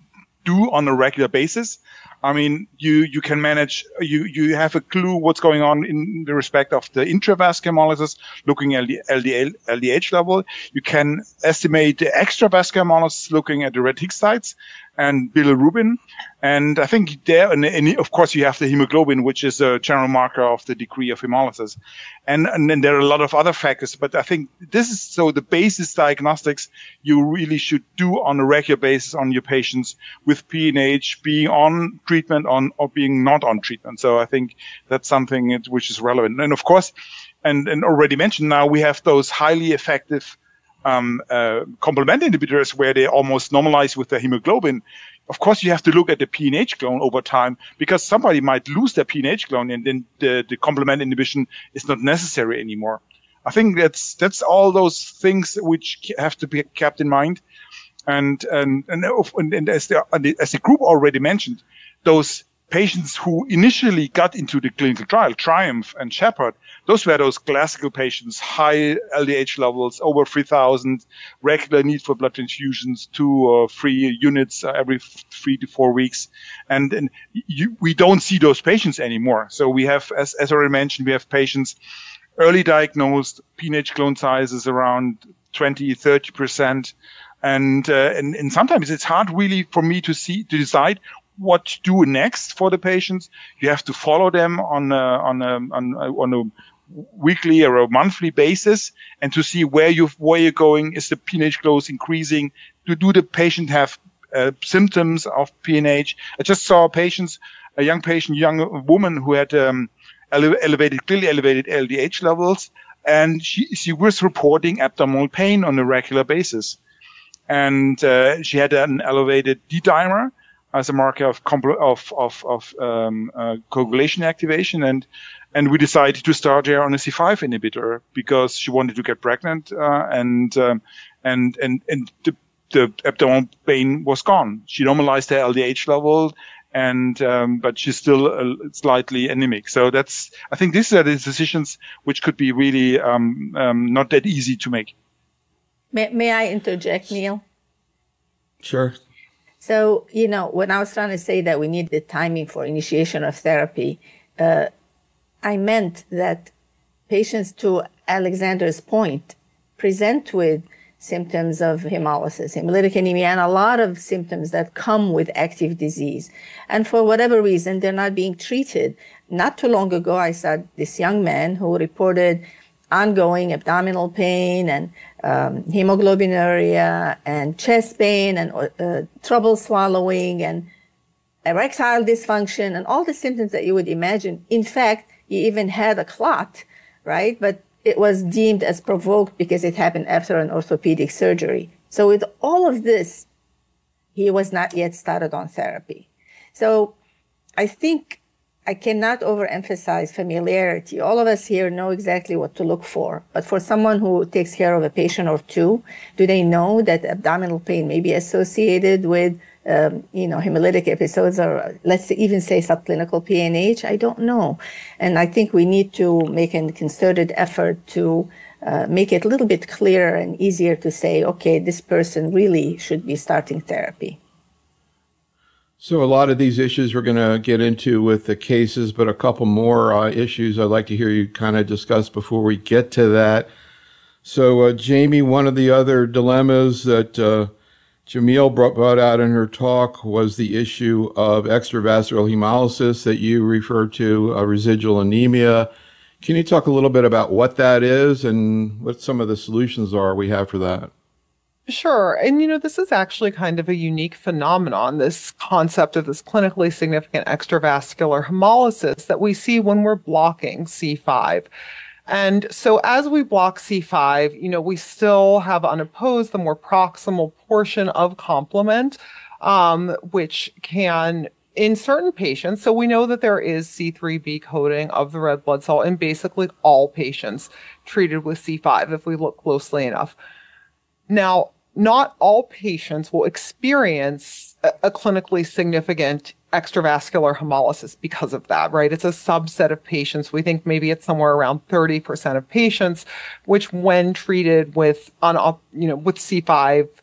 do on a regular basis. I mean, you, you can manage, you, you have a clue what's going on in the respect of the intravascular hemolysis, looking at the L D L, L D H level. You can estimate the extravascular hemolysis, looking at the reticulocytes and bilirubin. And I think there, and, and of course you have the hemoglobin, which is a general marker of the degree of hemolysis. And, and then there are a lot of other factors, but I think this is, so the basis diagnostics you really should do on a regular basis on your patients with P N H, being on treatment on, or being not on treatment. So I think that's something which is relevant. And of course, and, and already mentioned now, we have those highly effective Um, uh, complement inhibitors where they almost normalize with the hemoglobin. Of course, you have to look at the P N H clone over time, because somebody might lose their P N H clone and then the, the complement inhibition is not necessary anymore. I think that's that's all those things which have to be kept in mind. And and and, and as the as the group already mentioned, those patients who initially got into the clinical trial, Triumph and Shepherd, those were those classical patients, high L D H levels, over three thousand, regular need for blood transfusions, two or three units every three to four weeks. And, and you, we don't see those patients anymore. So we have, as, as already mentioned, we have patients early diagnosed, P N H clone sizes around twenty, thirty percent. And, uh, and, and sometimes it's hard really for me to see, to decide what to do next for the patients. You have to follow them on a, on a, on a, on a weekly or a monthly basis, and to see where you where you're going. Is the P N H clone increasing? Do do the patient have uh, symptoms of P N H? I just saw patients, a young patient, young woman who had um, ele- elevated, clearly elevated L D H levels, and she she was reporting abdominal pain on a regular basis, and uh, she had an elevated D-dimer as a marker of compl- of of, of um, uh, coagulation activation, and and we decided to start her on a C five inhibitor because she wanted to get pregnant, uh, and um, and and and the, the abdominal pain was gone. She normalized her L D H level, and um, but she's still uh, slightly anemic. So that's, I think these are the decisions which could be really um, um, not that easy to make. May, may I interject, Neil? Sure. So, you know, when I was trying to say that we need the timing for initiation of therapy, uh, I meant that patients, to Alexander's point, present with symptoms of hemolysis, hemolytic anemia, and a lot of symptoms that come with active disease. And for whatever reason, they're not being treated. Not too long ago, I saw this young man who reported ongoing abdominal pain and um, hemoglobinuria and chest pain and uh, trouble swallowing and erectile dysfunction and all the symptoms that you would imagine. In fact, he even had a clot, right? But it was deemed as provoked because it happened after an orthopedic surgery. So with all of this, he was not yet started on therapy. So I think I cannot overemphasize familiarity. All of us here know exactly what to look for. But for someone who takes care of a patient or two, do they know that abdominal pain may be associated with, um, you know, hemolytic episodes, or let's even say subclinical P N H? I don't know. And I think we need to make a concerted effort to uh, make it a little bit clearer and easier to say, okay, this person really should be starting therapy. So a lot of these issues we're going to get into with the cases, but a couple more uh, issues I'd like to hear you kind of discuss before we get to that. So, uh, Jamie, one of the other dilemmas that uh, Jamil brought, brought out in her talk was the issue of extravascular hemolysis that you referred to, uh, residual anemia. Can you talk a little bit about what that is and what some of the solutions are we have for that? Sure. And, you know, this is actually kind of a unique phenomenon, this concept of this clinically significant extravascular hemolysis that we see when we're blocking C five. And so as we block C five, you know, we still have unopposed the more proximal portion of complement, um, which can, in certain patients, so we know that there is C three b coding of the red blood cell in basically all patients treated with C five, if we look closely enough. Now, not all patients will experience a, a clinically significant extravascular hemolysis because of that, right? It's a subset of patients. We think maybe it's somewhere around thirty percent of patients, which when treated with, on, you know, with C five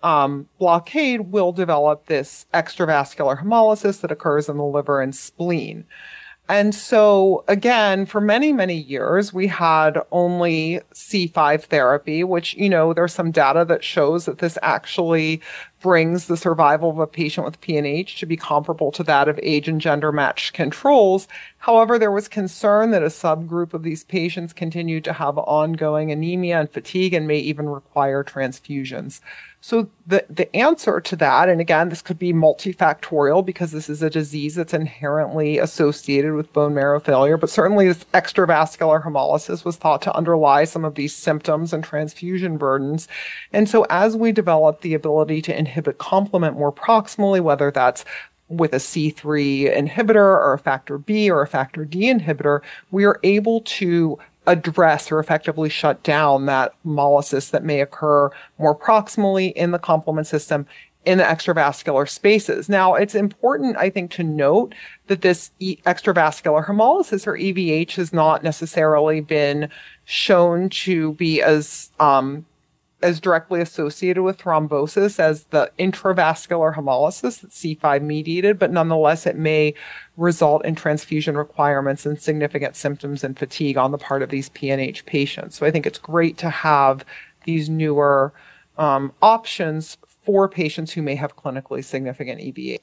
um, blockade will develop this extravascular hemolysis that occurs in the liver and spleen. And so, again, for many, many years, we had only C five therapy, which, you know, there's some data that shows that this actually brings the survival of a patient with P N H to be comparable to that of age and gender matched controls. However, there was concern that a subgroup of these patients continued to have ongoing anemia and fatigue and may even require transfusions. So the, the answer to that, and again, this could be multifactorial because this is a disease that's inherently associated with bone marrow failure, but certainly this extravascular hemolysis was thought to underlie some of these symptoms and transfusion burdens. And so as we develop the ability to inhibit complement more proximally, whether that's with a C three inhibitor or a factor B or a factor D inhibitor, we are able to address or effectively shut down that hemolysis that may occur more proximally in the complement system in the extravascular spaces. Now, it's important, I think, to note that this e- extravascular hemolysis, or E V H, has not necessarily been shown to be as um, as directly associated with thrombosis as the intravascular hemolysis that's C five mediated, but nonetheless, it may result in transfusion requirements and significant symptoms and fatigue on the part of these P N H patients. So I think it's great to have these newer um, options for patients who may have clinically significant E V H.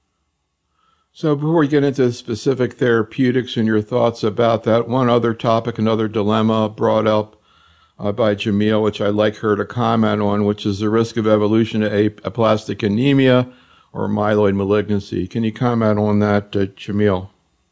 So before we get into specific therapeutics and your thoughts about that, one other topic, another dilemma brought up Uh, by Jamil, which I'd like her to comment on, which is the risk of evolution to aplastic anemia or myeloid malignancy. Can you comment on that, uh, Jamil?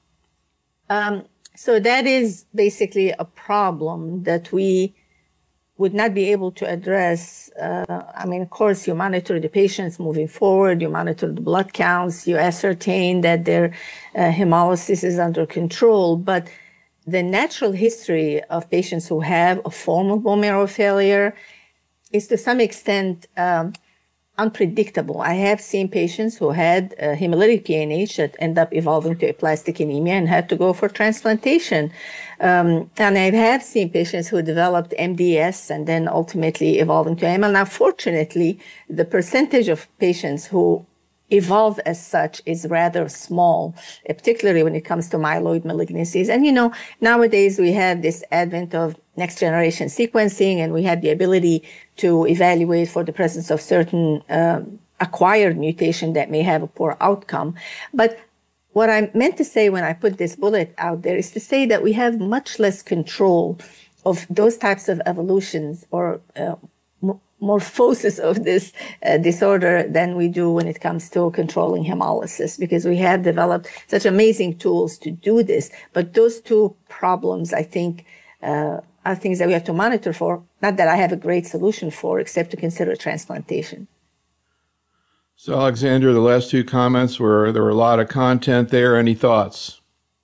Um, so that is basically a problem that we would not be able to address. Uh, I mean, of course, you monitor the patients moving forward, you monitor the blood counts, you ascertain that their uh, hemolysis is under control, but the natural history of patients who have a form of bone marrow failure is to some extent um, unpredictable. I have seen patients who had uh, hemolytic P N H that end up evolving to aplastic anemia and had to go for transplantation. Um, and I have seen patients who developed M D S and then ultimately evolving to A M L. Now, fortunately, the percentage of patients who evolve as such is rather small, particularly when it comes to myeloid malignancies. And, you know, nowadays we have this advent of next generation sequencing, and we have the ability to evaluate for the presence of certain um, acquired mutation that may have a poor outcome. But what I meant to say when I put this bullet out there is to say that we have much less control of those types of evolutions or uh, morphosis of this uh, disorder than we do when it comes to controlling hemolysis, because we have developed such amazing tools to do this. But those two problems, I think, uh, are things that we have to monitor for. Not that I have a great solution for, except to consider transplantation. So, Alexander, the last two comments were, there were a lot of content there. Any thoughts?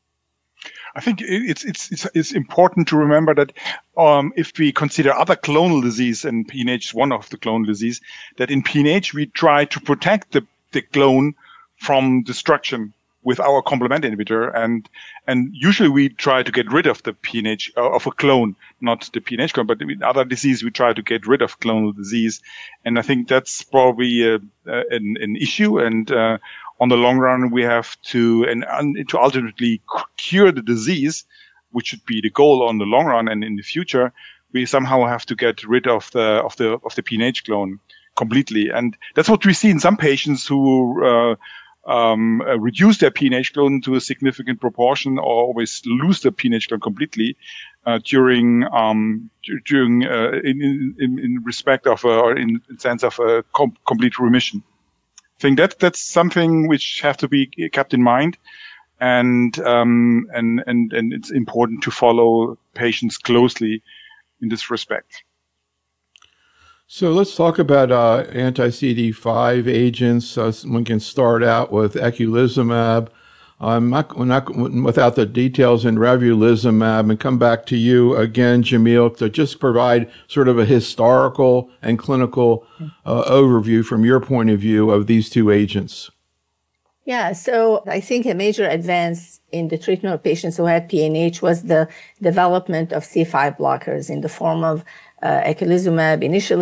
I think it's it's it's, it's important to remember that um, if we consider other clonal disease, and P N H is one of the clonal disease, that in P N H we try to protect the, the clone from destruction with our complement inhibitor, and and usually we try to get rid of the P N H uh, of a clone, not the P N H clone, but in other disease we try to get rid of clonal disease, and I think that's probably a, a, an, an issue. And uh, on the long run, we have to and, and to ultimately cure the disease, which should be the goal on the long run. And in the future, we somehow have to get rid of the of the of the P N H clone completely, and that's what we see in some patients who uh, um, uh, reduce their P N H clone to a significant proportion, or always lose their P N H clone completely uh, during um, during uh, in, in in respect of uh, or in sense of a com- complete remission. I think that that's something which have to be kept in mind, and um, and and and it's important to follow patients closely in this respect. So let's talk about uh, anti-C D five agents. Uh, one can start out with eculizumab. I'm not, not without the details in ravulizumab, and come back to you again, Jamil, to just provide sort of a historical and clinical uh, overview from your point of view of these two agents. Yeah, so I think a major advance in the treatment of patients who had P N H was the development of C five blockers in the form of uh, eculizumab initially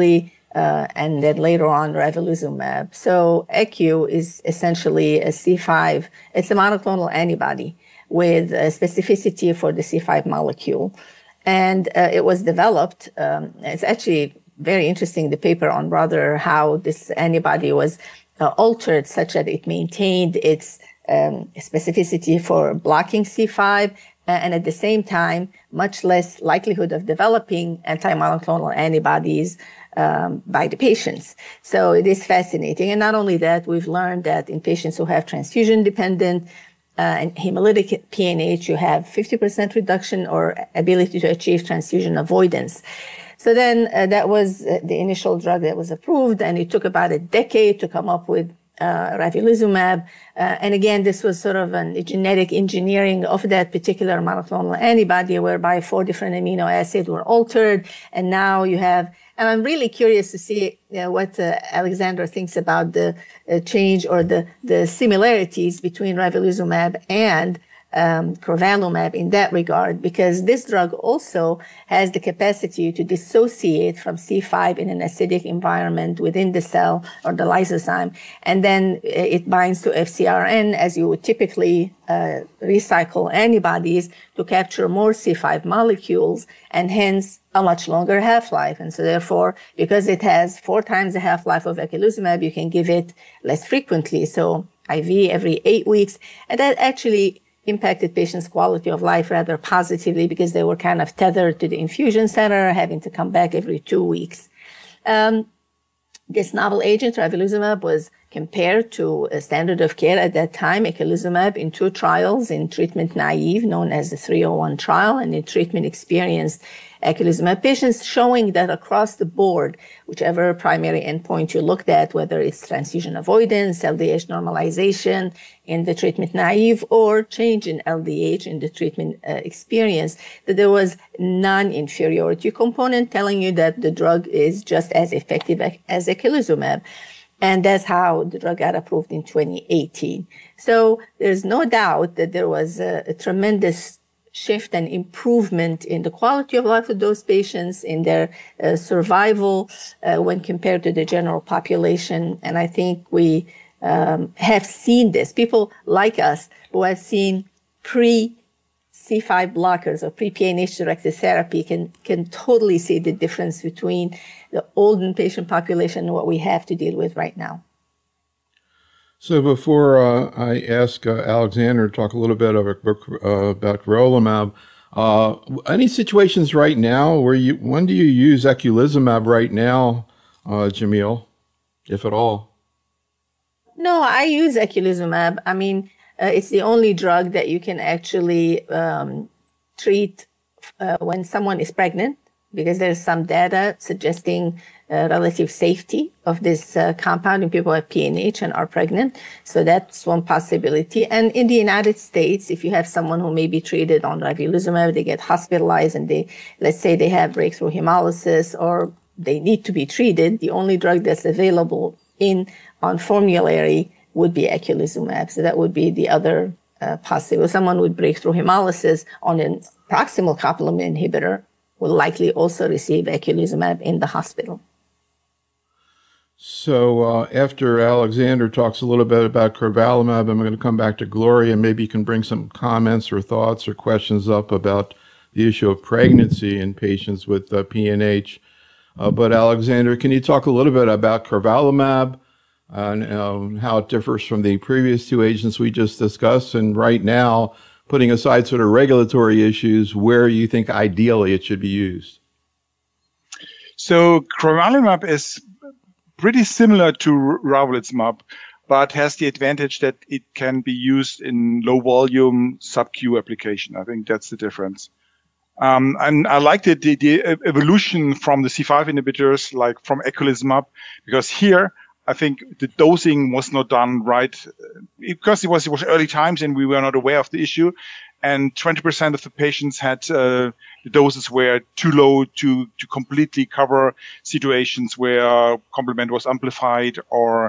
uh, and then later on ravulizumab. So E Q is essentially a C five. It's a monoclonal antibody with a specificity for the C five molecule. And uh, it was developed, um, it's actually very interesting, the paper on Brother, how this antibody was uh, altered such that it maintained its um, specificity for blocking C five, uh, and at the same time, much less likelihood of developing anti-monoclonal antibodies um, by the patients. So it is fascinating. And not only that, we've learned that in patients who have transfusion-dependent Uh, and hemolytic P N H, you have fifty percent reduction or ability to achieve transfusion avoidance. So then uh, that was uh, the initial drug that was approved, and it took about a decade to come up with uh, ravulizumab. Uh, and again, this was sort of an, a genetic engineering of that particular monoclonal antibody, whereby four different amino acids were altered, and now you have. And I'm really curious to see you know, what uh, Alexander thinks about the uh, change or the, the similarities between ravulizumab and um, crovalimab in that regard, because this drug also has the capacity to dissociate from C five in an acidic environment within the cell or the lysozyme, and then it binds to F C R N as you would typically uh, recycle antibodies to capture more C five molecules, and hence a much longer half-life. And so therefore, because it has four times the half-life of eculizumab, you can give it less frequently. So I V every eight weeks. And that actually impacted patients' quality of life rather positively because they were kind of tethered to the infusion center, having to come back every two weeks. Um, this novel agent, ravulizumab, was compared to a standard of care at that time, eculizumab, in two trials, in treatment naive, known as the three oh one trial, and in treatment experienced eculizumab patients, showing that across the board, whichever primary endpoint you looked at, whether it's transfusion avoidance, L D H normalization in the treatment naive, or change in L D H in the treatment uh, experience, that there was non-inferiority component telling you that the drug is just as effective as eculizumab. And that's how the drug got approved in twenty eighteen. So there's no doubt that there was a, a tremendous shift and improvement in the quality of life of those patients, in their uh, survival uh, when compared to the general population. And I think we um, have seen this. People like us who have seen pre-C five blockers or pre-P N H-directed therapy can, can totally see the difference between the olden patient population and what we have to deal with right now. So before uh, I ask uh, Alexander to talk a little bit about, uh, about crovalimab, uh, any situations right now where you, when do you use eculizumab right now, uh, Jamil, if at all? No, I use eculizumab. I mean, uh, it's the only drug that you can actually um, treat uh, when someone is pregnant, because there's some data suggesting uh, relative safety of this uh, compound in people who have P N H and are pregnant. So that's one possibility. And in the United States, if you have someone who may be treated on ravulizumab, they get hospitalized and they, let's say they have breakthrough hemolysis or they need to be treated, the only drug that's available in on formulary would be eculizumab. So that would be the other uh, possible. Someone with breakthrough hemolysis on a proximal complement inhibitor will likely also receive eculizumab in the hospital. So uh, after Alexander talks a little bit about crovalimab, I'm going to come back to Gloria, and maybe you can bring some comments or thoughts or questions up about the issue of pregnancy in patients with uh, P N H. Uh, but Alexander, can you talk a little bit about crovalimab and um, how it differs from the previous two agents we just discussed, and right now, putting aside sort of regulatory issues, where you think ideally it should be used? So crovalimab is pretty similar to ravulizumab, but has the advantage that it can be used in low volume sub-Q application. I think that's the difference. Um, and I liked the, the, the evolution from the C five inhibitors, like from eculizumab, because here I think the dosing was not done right because it was, it was early times and we were not aware of the issue. And twenty percent of the patients had uh, the doses were too low to, to completely cover situations where complement was amplified or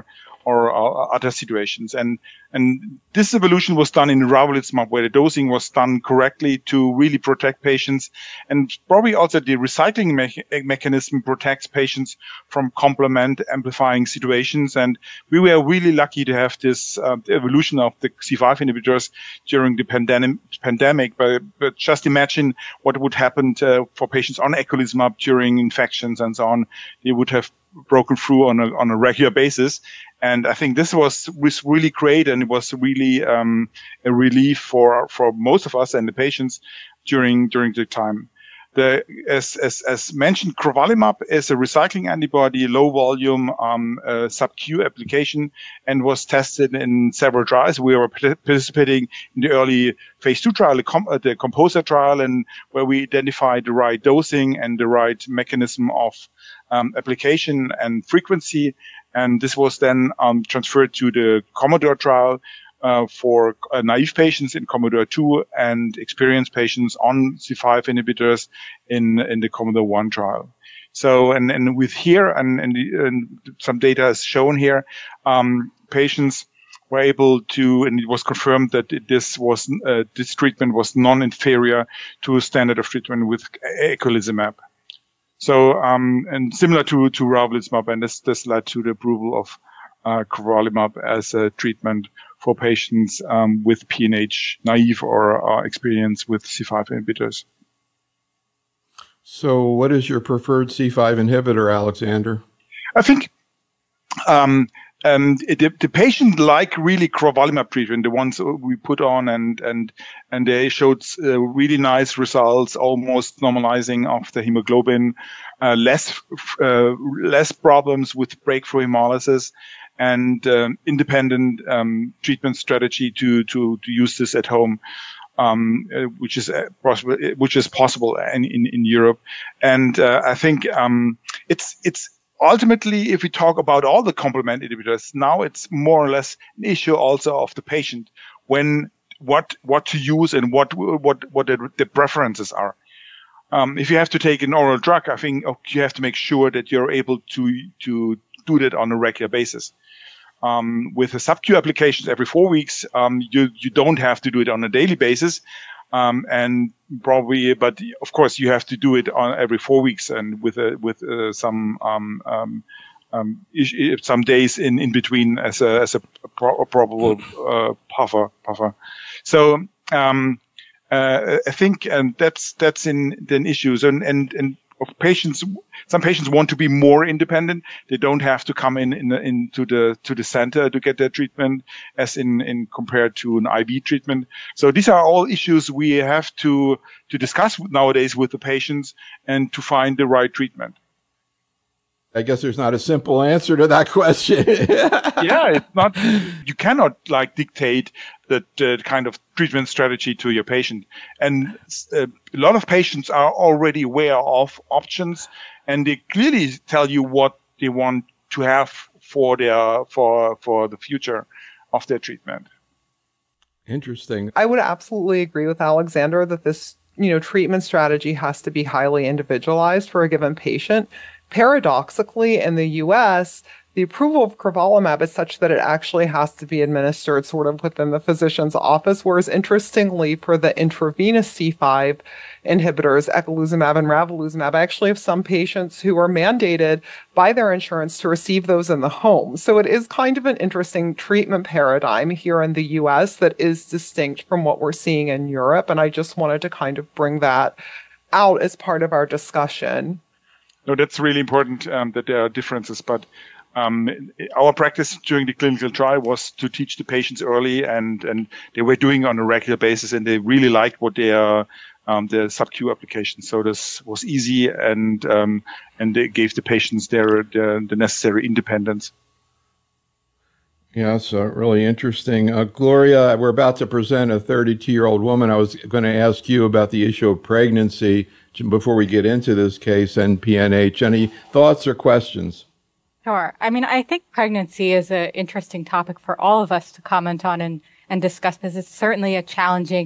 or uh, other situations. And and this evolution was done in ravulizumab, where the dosing was done correctly to really protect patients. And probably also the recycling me- mechanism protects patients from complement amplifying situations. And we were really lucky to have this uh, evolution of the C five inhibitors during the pandemic. pandemic. But, but just imagine what would happen to, for patients on eculizumab during infections and so on. They would have broken through on a, on a regular basis. And I think this was, was really great, and it was really um, a relief for for most of us and the patients during during the time. The, as, as, as mentioned, crovalimab is a recycling antibody, low volume um, uh, sub-Q application, and was tested in several trials. We were participating in the early phase two trial, the, com- uh, the Composer trial, and where we identified the right dosing and the right mechanism of um, application and frequency. And this was then um, transferred to the Commodore trial uh, for uh, naive patients in Commodore two and experienced patients on C five inhibitors in in the Commodore one trial. So, and, and with here, and, and, and some data is shown here, um, patients were able to, and it was confirmed that this was uh, this treatment was non-inferior to a standard of treatment with eculizumab. So, um, and similar to, to ravulizumab, and this, this led to the approval of, uh, crovalimab as a treatment for patients, um, with P N H naive or, uh, experience with C five inhibitors. So what is your preferred C five inhibitor, Alexander? I think, um, Um, the, the patient like really crovalimab treatment, the ones we put on, and and and they showed uh, really nice results, almost normalizing of the hemoglobin, uh, less uh, less problems with breakthrough hemolysis, and um, independent um, treatment strategy to to to use this at home, um, uh, which is uh, possible, which is possible in in, in Europe, and uh, I think um, it's it's. Ultimately, if we talk about all the complement inhibitors, now it's more or less an issue also of the patient when what what to use and what what what the, the preferences are. Um, if you have to take an oral drug, I think you have to make sure that you're able to to do that on a regular basis. Um, with the sub-Q applications every four weeks, um, you you don't have to do it on a daily basis. Um, and probably, but of course, you have to do it on every four weeks and with a, with uh, some um, um, um, some days in, in between as a as a, pro- a probable uh, puffer puffer. So um, uh, I think and that's that's in the issues and and and of patients. Some patients want to be more independent. They don't have to come in, in the, into the to the center to get their treatment, as in, in compared to an I V treatment. So these are all issues we have to to discuss nowadays with the patients and to find the right treatment. I guess there's not a simple answer to that question. Yeah, it's not. You cannot like dictate the, the kind of treatment strategy to your patient. And uh, a lot of patients are already aware of options, and they clearly tell you what they want to have for their for for the future of their treatment. Interesting. I would absolutely agree with Alexander that this, you know, treatment strategy has to be highly individualized for a given patient. Paradoxically, in the U S, the approval of crovalimab is such that it actually has to be administered sort of within the physician's office, whereas interestingly, for the intravenous C five inhibitors, eculizumab and ravulizumab, I actually have some patients who are mandated by their insurance to receive those in the home. So it is kind of an interesting treatment paradigm here in the U S that is distinct from what we're seeing in Europe, and I just wanted to kind of bring that out as part of our discussion. No, that's really important um, that there are differences, but um, our practice during the clinical trial was to teach the patients early, and, and they were doing it on a regular basis, and they really liked what their um, their sub-Q application. So this was easy, and um, and they gave the patients their, their the necessary independence. Yeah, so really interesting. Uh, Gloria, we're about to present a thirty-two-year-old woman. I was going to ask you about the issue of pregnancy before we get into this case and P N H. Any thoughts or questions? Sure. I mean, I think pregnancy is an interesting topic for all of us to comment on and, and discuss, because it's certainly a challenging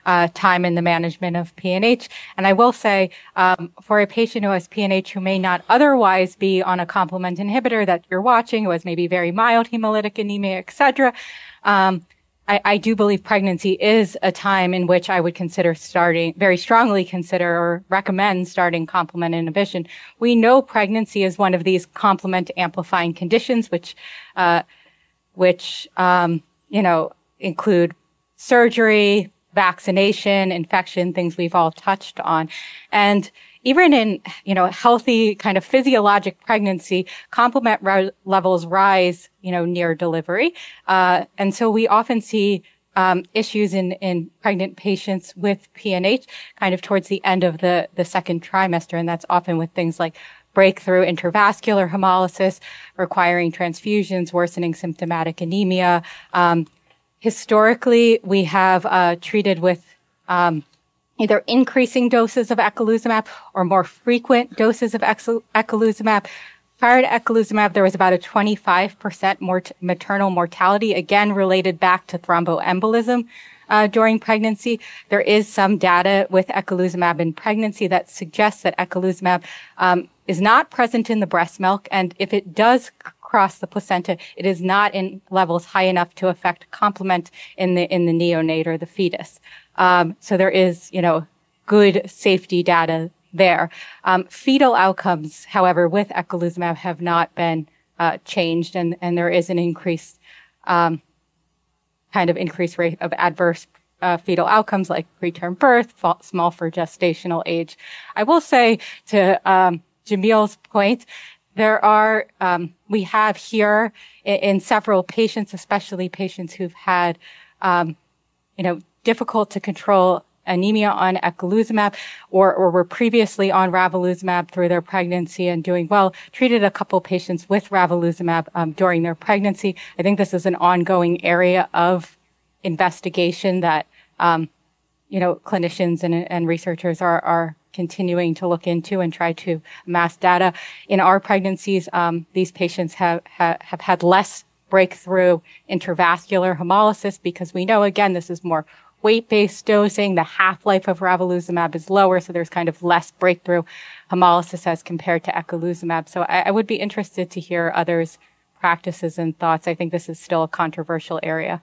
uh, time in the management of P N H. And I will say, um, for a patient who has P N H who may not otherwise be on a complement inhibitor that you're watching, who has maybe very mild hemolytic anemia, et cetera, um, I, I do believe pregnancy is a time in which I would consider starting, very strongly consider or recommend starting complement inhibition. We know pregnancy is one of these complement amplifying conditions, which, uh, which, um, you know, include surgery, vaccination, infection, things we've all touched on. And even in, you know, healthy kind of physiologic pregnancy, complement re- levels rise, you know, near delivery. Uh, and so we often see, um, issues in, in pregnant patients with P N H kind of towards the end of the, the second trimester. And that's often with things like breakthrough intravascular hemolysis, requiring transfusions, worsening symptomatic anemia. Um, historically, we have, uh, treated with, um, either increasing doses of eculizumab or more frequent doses of ex- eculizumab. Prior to eculizumab, there was about a twenty-five percent mort- maternal mortality, again related back to thromboembolism uh, during pregnancy. There is some data with eculizumab in pregnancy that suggests that eculizumab um, is not present in the breast milk, and if it does c- cross the placenta, it is not in levels high enough to affect complement in the in the neonate or the fetus. Um, so there is, you know, good safety data there. Um, fetal outcomes, however, with eculizumab have not been uh, changed, and, and there is an increased um, kind of increased rate of adverse uh, fetal outcomes like preterm birth, small for gestational age. I will say to um, Jamil's point, there are um, we have here in, in several patients, especially patients who've had, um, you know, difficult to control anemia on eculizumab or, or were previously on ravulizumab through their pregnancy and doing well, treated a couple patients with ravulizumab um, during their pregnancy. I think this is an ongoing area of investigation that, um, you know, clinicians and, and researchers are, are continuing to look into and try to amass data. In our pregnancies, um, these patients have, have, have had less breakthrough intravascular hemolysis because we know, again, this is more weight-based dosing. The half-life of ravulizumab is lower, so there's kind of less breakthrough hemolysis as compared to eculizumab. So I, I would be interested to hear others' practices and thoughts. I think this is still a controversial area.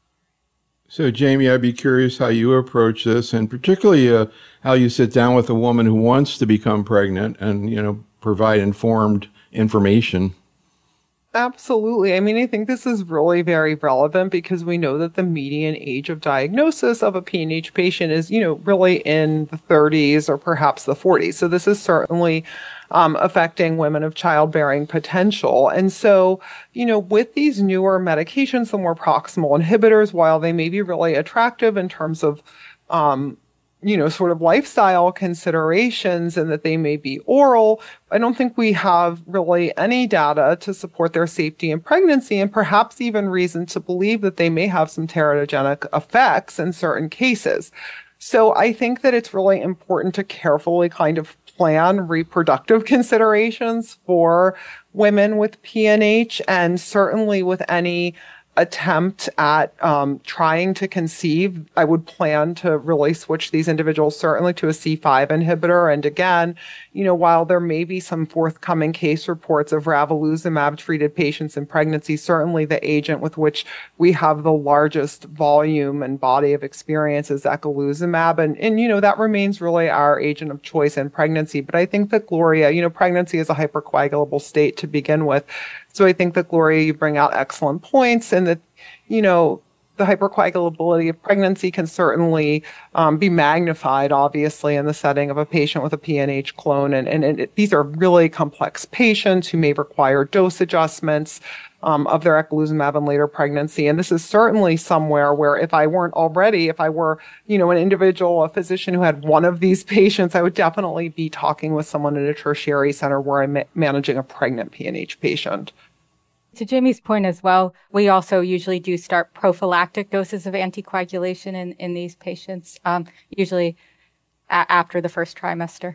So, Jamie, I'd be curious how you approach this, and particularly uh, how you sit down with a woman who wants to become pregnant and, you know, provide informed information. Absolutely. I mean, I think this is really very relevant because we know that the median age of diagnosis of a P N H patient is, you know, really in the thirties or perhaps the forties. So this is certainly um, affecting women of childbearing potential. And so, you know, with these newer medications, the more proximal inhibitors, while they may be really attractive in terms of, um, you know, sort of lifestyle considerations and that they may be oral, I don't think we have really any data to support their safety in pregnancy and perhaps even reason to believe that they may have some teratogenic effects in certain cases. So I think that it's really important to carefully kind of plan reproductive considerations for women with P N H, and certainly with any attempt at um, trying to conceive, I would plan to really switch these individuals certainly to a C five inhibitor. And again, you know, while there may be some forthcoming case reports of ravulizumab treated patients in pregnancy, certainly the agent with which we have the largest volume and body of experience is eculizumab. And, and, you know, that remains really our agent of choice in pregnancy. But I think that Gloria, you know, pregnancy is a hypercoagulable state to begin with. So I think that, Gloria, you bring out excellent points, and that, you know, the hypercoagulability of pregnancy can certainly um, be magnified, obviously, in the setting of a patient with a P N H clone. And, and it, these are really complex patients who may require dose adjustments um, of their eculizumab in later pregnancy. And this is certainly somewhere where if I weren't already, if I were, you know, an individual, a physician who had one of these patients, I would definitely be talking with someone at a tertiary center where I'm ma- managing a pregnant P N H patient. To Jamie's point as well, we also usually do start prophylactic doses of anticoagulation in, in these patients, um, usually a- after the first trimester.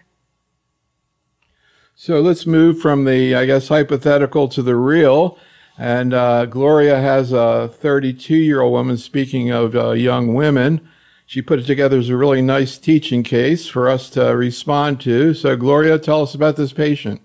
So let's move from the, I guess, hypothetical to the real. And uh, Gloria has a thirty-two-year-old woman, speaking of uh, young women. she put it together as a really nice teaching case for us to respond to. So, Gloria, tell us about this patient.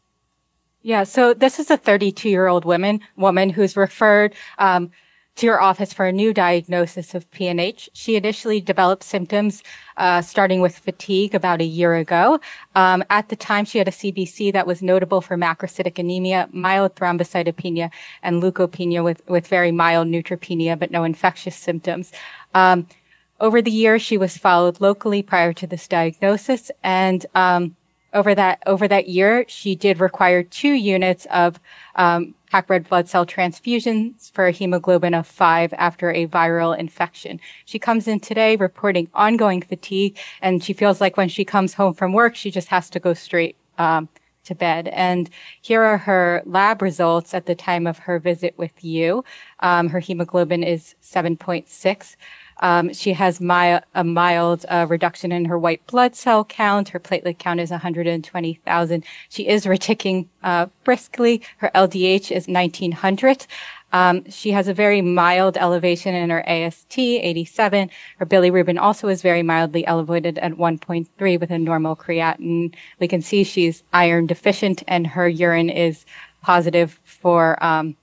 Yeah, so this is a thirty-two-year-old woman, woman who's referred um, to your office for a new diagnosis of P N H. She initially developed symptoms uh, starting with fatigue about a year ago. Um, at the time, she had a C B C that was notable for macrocytic anemia, mild thrombocytopenia, and leukopenia with, with very mild neutropenia, but no infectious symptoms. Um, over the year, she was followed locally prior to this diagnosis, and um, Over that, over that year, she did require two units of, um, packed red blood cell transfusions for a hemoglobin of five after a viral infection. She comes in today reporting ongoing fatigue, and she feels like when she comes home from work, she just has to go straight, um, to bed. And here are her lab results at the time of her visit with you. Um, her hemoglobin is seven point six. Um, she has mild, a mild uh, reduction in her white blood cell count. Her platelet count is one hundred twenty thousand. She is reticking uh, briskly. Her L D H is nineteen hundred. Um, she has a very mild elevation in her A S T, eighty-seven. Her bilirubin also is very mildly elevated at one point three with a normal creatinine. We can see she's iron deficient, and her urine is positive for um,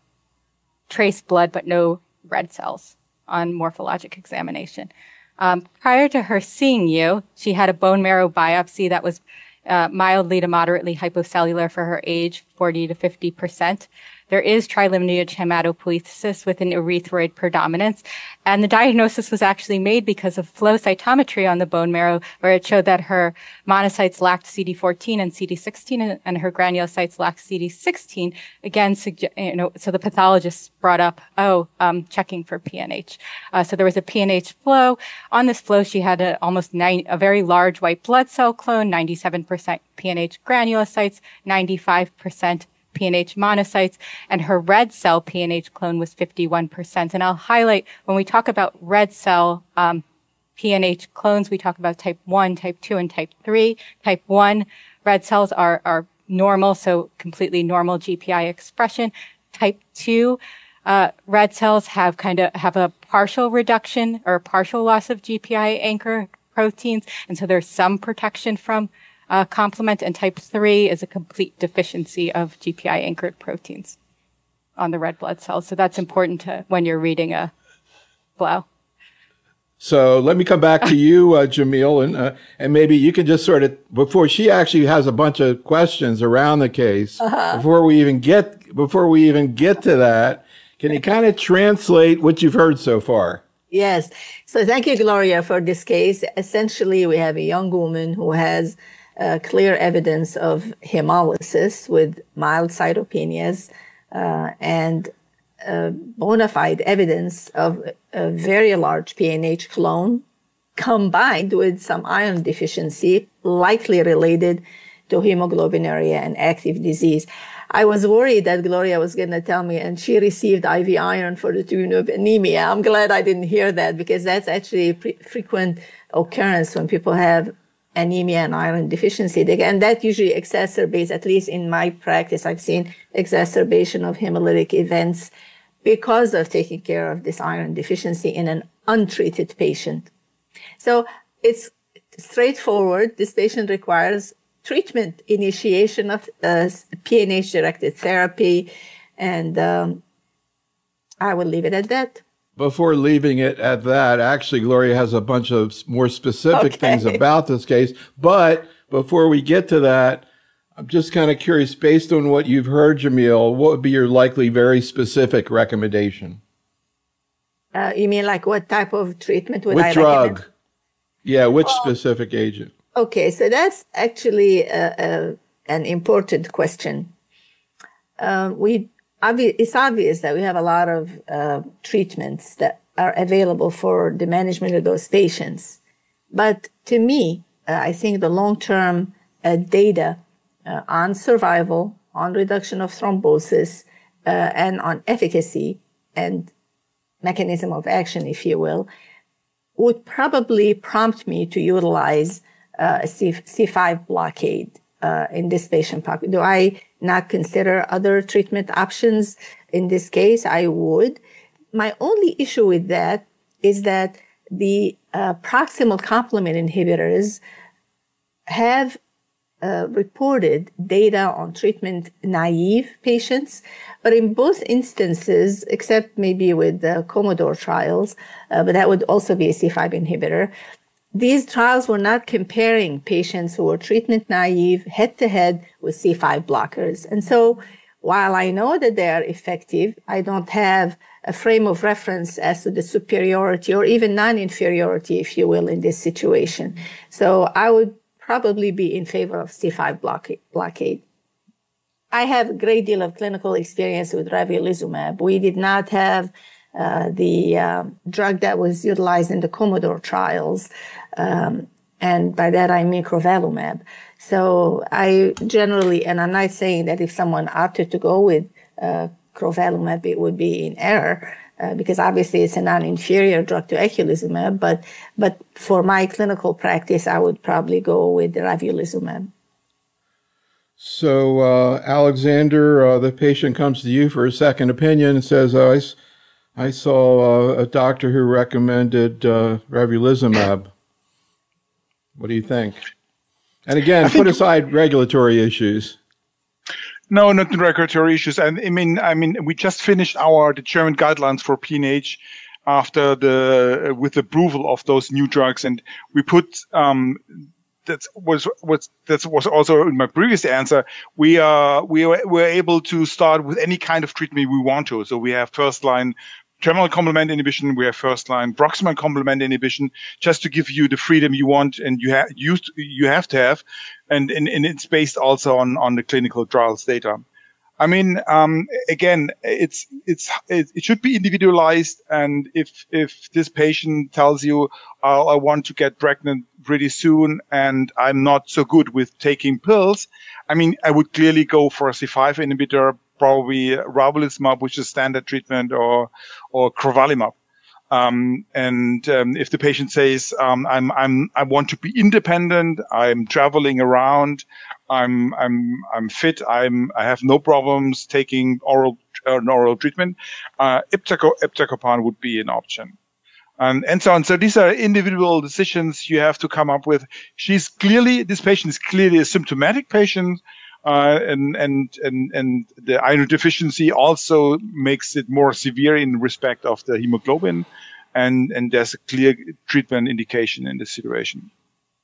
trace blood, but no red cells on morphologic examination. Um, prior to her seeing you, she had a bone marrow biopsy that was uh, mildly to moderately hypocellular for her age, forty to fifty percent. There is trilineage hematopoiesis with an erythroid predominance. And the diagnosis was actually made because of flow cytometry on the bone marrow, where it showed that her monocytes lacked C D fourteen and C D sixteen, and her granulocytes lacked C D sixteen. Again, suge- you know, so the pathologist brought up, oh, um, checking for P N H. Uh, so there was a P N H flow. On this flow, she had a, almost nine, a very large white blood cell clone, ninety-seven percent P N H granulocytes, ninety-five percent P N H monocytes, and her red cell P N H clone was fifty-one percent. And I'll highlight, when we talk about red cell um, P N H clones, we talk about type one, type two, and type three. Type one red cells are, are normal, so completely normal G P I expression. Type two uh, red cells have kind of have a partial reduction or partial loss of G P I anchor proteins, and so there's some protection from Uh, complement, and type three is a complete deficiency of G P I anchored proteins on the red blood cells. So that's important to when you're reading a flow. So let me come back to you, uh, Jamil, and uh, and maybe you can just sort of, before she actually has a bunch of questions around the case, uh-huh. before we even get before we even get to that, can you kind of translate what you've heard so far? Yes. So thank you, Gloria, for this case. Essentially, we have a young woman who has Uh, clear evidence of hemolysis with mild cytopenias uh, and uh, bona fide evidence of a very large P N H clone combined with some iron deficiency, likely related to hemoglobinuria and active disease. I was worried that Gloria was going to tell me, and she received I V iron for the tune of anemia. I'm glad I didn't hear that, because that's actually a pre- frequent occurrence when people have anemia and iron deficiency. And that usually exacerbates, at least in my practice, I've seen exacerbation of hemolytic events because of taking care of this iron deficiency in an untreated patient. So it's straightforward. This patient requires treatment, initiation of uh, P N H-directed therapy, and um, I will leave it at that. Before leaving it at that, actually, Gloria has a bunch of more specific okay. things about this case. But before we get to that, I'm just kind of curious, based on what you've heard, Jamil, what would be your likely very specific recommendation? Uh, you mean like what type of treatment would Which I drug? recommend? Yeah, which well, specific agent? Okay, so that's actually a, a, an important question. Uh, we obvi- It's obvious that we have a lot of uh, treatments that are available for the management of those patients. But to me, uh, I think the long-term uh, data uh, on survival, on reduction of thrombosis, uh, and on efficacy and mechanism of action, if you will, would probably prompt me to utilize uh, a C five blockade uh, in this patient population. Do I not consider other treatment options? In this case, I would. My only issue with that is that the uh, proximal complement inhibitors have uh, reported data on treatment-naive patients, but in both instances, except maybe with the Commodore trials, uh, but that would also be a C five inhibitor, these trials were not comparing patients who were treatment-naive head-to-head with C five blockers. And so while I know that they are effective, I don't have a frame of reference as to the superiority or even non-inferiority, if you will, in this situation. So I would probably be in favor of C five blockade. I have a great deal of clinical experience with ravulizumab. We did not have uh, the um, drug that was utilized in the Commodore trials, um, and by that I mean crovalimab. So I generally, and I'm not saying that if someone opted to go with uh, crovalimab, it would be in error, uh, because obviously it's a non-inferior drug to eculizumab, but but for my clinical practice, I would probably go with ravulizumab. So, uh, Alexander, uh, the patient comes to you for a second opinion and says, oh, I, I saw uh, a doctor who recommended uh, ravulizumab. What do you think? And again, put aside regulatory issues. No, not the regulatory issues. And I mean, I mean, we just finished our the German guidelines for P N H after the with the approval of those new drugs, and we put um, that was was that was also in my previous answer. We are we were, we're able to start with any kind of treatment we want to. So we have first line terminal complement inhibition, we have first line proximal complement inhibition, just to give you the freedom you want and you have you you have to have, and, and and it's based also on on the clinical trials data. I mean, um, again, it's it's it, it should be individualized, and if if this patient tells you, oh, I want to get pregnant pretty soon and I'm not so good with taking pills, I mean, I would clearly go for a C five inhibitor, probably ravulizumab, which is standard treatment, or or crovalimab. Um, and um, if the patient says, um, "I'm I'm I want to be independent, I'm traveling around, I'm I'm I'm fit, I'm I have no problems taking oral uh, oral treatment," uh, iptaco, iptacopan would be an option. Um, and so on. So these are individual decisions you have to come up with. She's clearly, this patient is clearly a symptomatic patient. Uh, and, and, and, and the iron deficiency also makes it more severe in respect of the hemoglobin. And, and there's a clear treatment indication in this situation.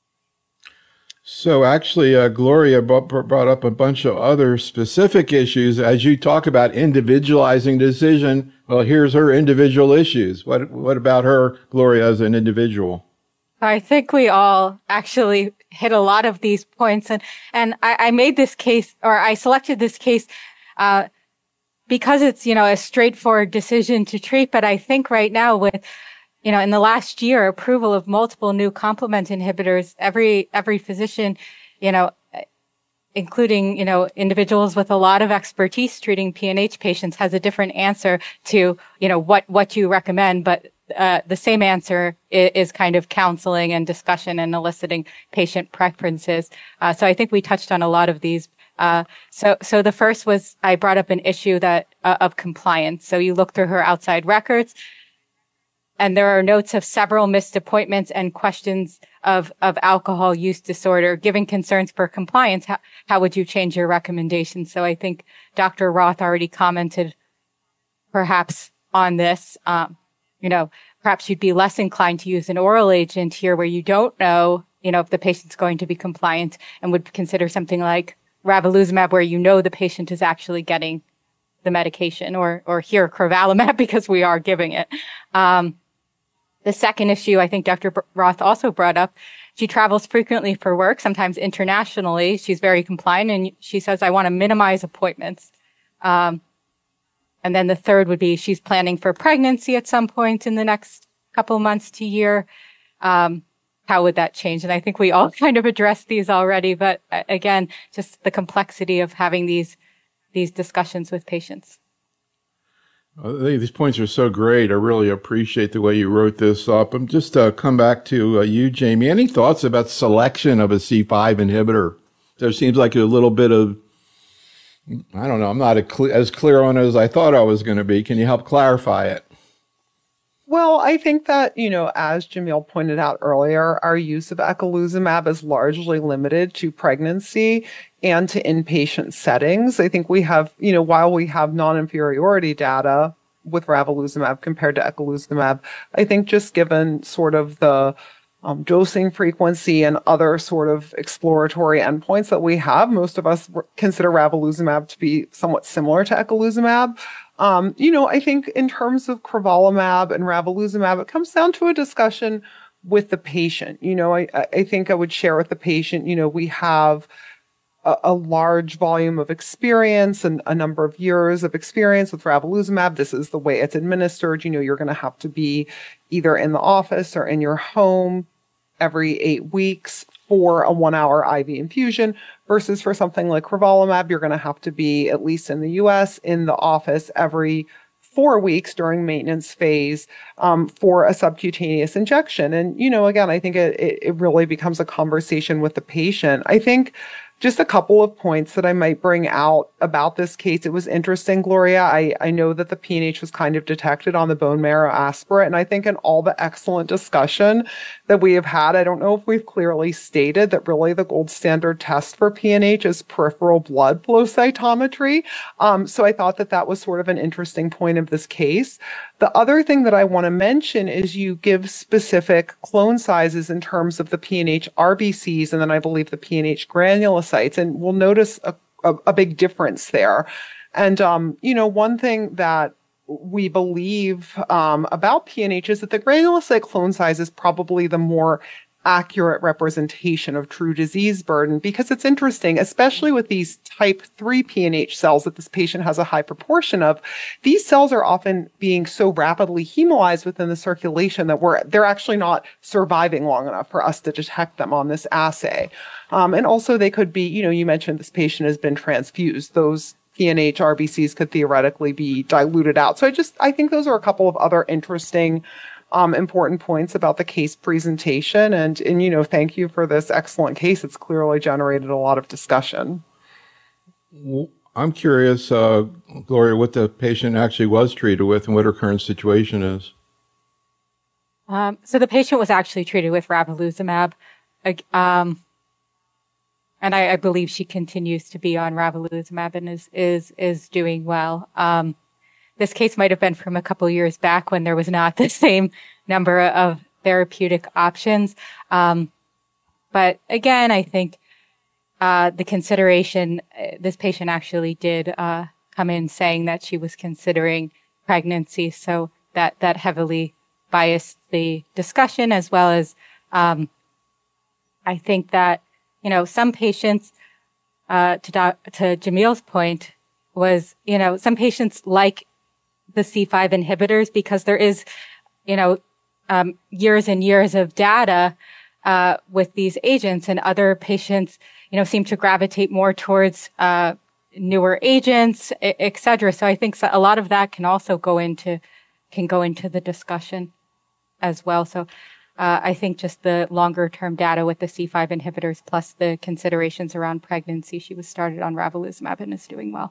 So actually, uh, Gloria brought up a bunch of other specific issues. As you talk about individualizing decision, well, here's her individual issues. What, what about her, Gloria, as an individual? I think we all actually hit a lot of these points. And, and I, I made this case, or I selected this case, uh, because it's, you know, a straightforward decision to treat. But I think right now with, you know, in the last year, approval of multiple new complement inhibitors, every, every physician, you know, including, you know, individuals with a lot of expertise treating P N H patients has a different answer to, you know, what, what you recommend. But Uh, the same answer is, is kind of counseling and discussion and eliciting patient preferences. Uh, so I think we touched on a lot of these. Uh, so, so the first was I brought up an issue that uh, of compliance. So you look through her outside records, and there are notes of several missed appointments and questions of of alcohol use disorder. Given concerns for compliance, how, how would you change your recommendations? So I think Doctor Roth already commented, perhaps on this. Um, You know, perhaps you'd be less inclined to use an oral agent here where you don't know, you know, if the patient's going to be compliant, and would consider something like ravulizumab where you know the patient is actually getting the medication, or, or here crovalimab because we are giving it. Um, the second issue I think Doctor Roth also brought up, she travels frequently for work, sometimes internationally. She's very compliant, and she says, I want to minimize appointments. Um, And then the third would be she's planning for pregnancy at some point in the next couple months to year. Um, how would that change? And I think we all kind of addressed these already, but uh, again, just the complexity of having these, these discussions with patients. I think these points are so great. I really appreciate the way you wrote this up. I'm just uh, come back to uh, you, Jamie. Any thoughts about selection of a C five inhibitor? There seems like a little bit of, I don't know, I'm not a cle- as clear on it as I thought I was going to be. Can you help clarify it? Well, I think that, you know, as Jamil pointed out earlier, our use of eculizumab is largely limited to pregnancy and to inpatient settings. I think we have, you know, while we have non-inferiority data with ravulizumab compared to eculizumab, I think just given sort of the um, dosing frequency and other sort of exploratory endpoints that we have, most of us consider ravulizumab to be somewhat similar to eculizumab. Um, you know, I think in terms of crovalimab and ravulizumab, it comes down to a discussion with the patient. You know, I, I think I would share with the patient, you know, we have a, a large volume of experience and a number of years of experience with ravulizumab. This is the way it's administered. You know, you're going to have to be either in the office or in your home every eight weeks for a one hour I V infusion versus for something like crovalimab, you're going to have to be, at least in the U S, in the office every four weeks during maintenance phase um, for a subcutaneous injection. And, you know, again, I think it, it really becomes a conversation with the patient. I think just a couple of points that I might bring out about this case. It was interesting, Gloria. I, I know that the P N H was kind of detected on the bone marrow aspirate. And I think in all the excellent discussion that we have had, I don't know if we've clearly stated that really the gold standard test for P N H is peripheral blood flow cytometry. Um, so I thought that that was sort of an interesting point of this case. The other thing that I want to mention is you give specific clone sizes in terms of the P N H R B Cs and then I believe the P N H granulocytes, and we'll notice a, a, a big difference there. And, um, you know, one thing that we believe um, about P N H is that the granulocyte clone size is probably the more accurate representation of true disease burden, because it's interesting, especially with these type three P N H cells that this patient has a high proportion of. These cells are often being so rapidly hemolyzed within the circulation that we're they're actually not surviving long enough for us to detect them on this assay. Um, and also they could be, you know, you mentioned this patient has been transfused. Those P N H R B Cs could theoretically be diluted out. So I just, I think those are a couple of other interesting Um, important points about the case presentation. And, and, you know, thank you for this excellent case. It's clearly generated a lot of discussion. I'm curious, uh, Gloria, what the patient actually was treated with and what her current situation is. Um, so the patient was actually treated with ravulizumab. Um, and I, I believe she continues to be on ravulizumab and is, is, is doing well. Um, This case might have been from a couple years back when there was not the same number of therapeutic options. Um, but again, I think uh, the consideration, uh, this patient actually did uh, come in saying that she was considering pregnancy. So that, that heavily biased the discussion, as well as um, I think that, you know, some patients, uh, to, doc- to Jamil's point, was, you know, some patients like the C five inhibitors because there is, you know, um, years and years of data uh, with these agents, and other patients, you know, seem to gravitate more towards uh, newer agents, et cetera. So I think a lot of that can also go into can go into the discussion as well. So uh, I think just the longer term data with the C five inhibitors plus the considerations around pregnancy, she was started on ravulizumab and is doing well.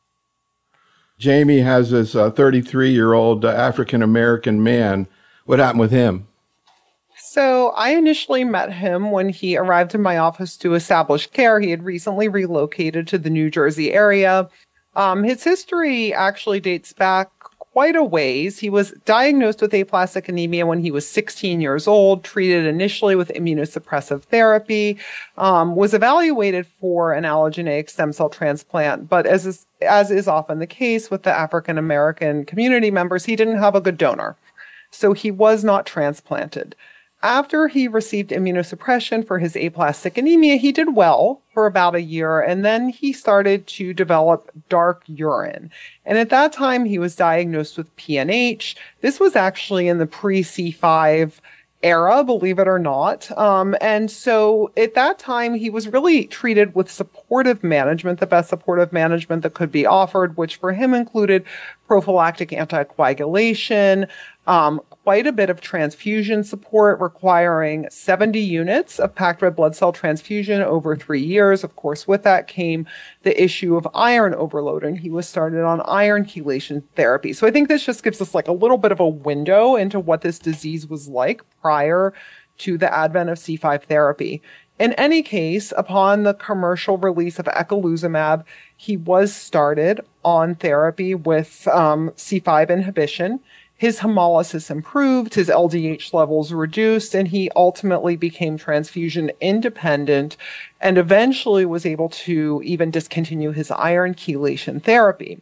Jamie has this uh, thirty-three-year-old uh, African-American man. What happened with him? So I initially met him when he arrived in my office to establish care. He had recently relocated to the New Jersey area. Um, his history actually dates back quite a ways. He was diagnosed with aplastic anemia when he was sixteen years old, treated initially with immunosuppressive therapy, um, was evaluated for an allogeneic stem cell transplant. But as is, as is often the case with the African American community members, he didn't have a good donor. So he was not transplanted. After he received immunosuppression for his aplastic anemia, he did well for about a year, and then he started to develop dark urine. And at that time, he was diagnosed with P N H. This was actually in the pre-C five era, believe it or not. Um, and so at that time, he was really treated with support supportive management, the best supportive management that could be offered, which for him included prophylactic anticoagulation, um, quite a bit of transfusion support requiring seventy units of packed red blood cell transfusion over three years. Of course, with that came the issue of iron overload, and he was started on iron chelation therapy. So I think this just gives us like a little bit of a window into what this disease was like prior to the advent of C five therapy. In any case, upon the commercial release of eculizumab, he was started on therapy with um, C five inhibition. His hemolysis improved, his L D H levels reduced, and he ultimately became transfusion independent and eventually was able to even discontinue his iron chelation therapy.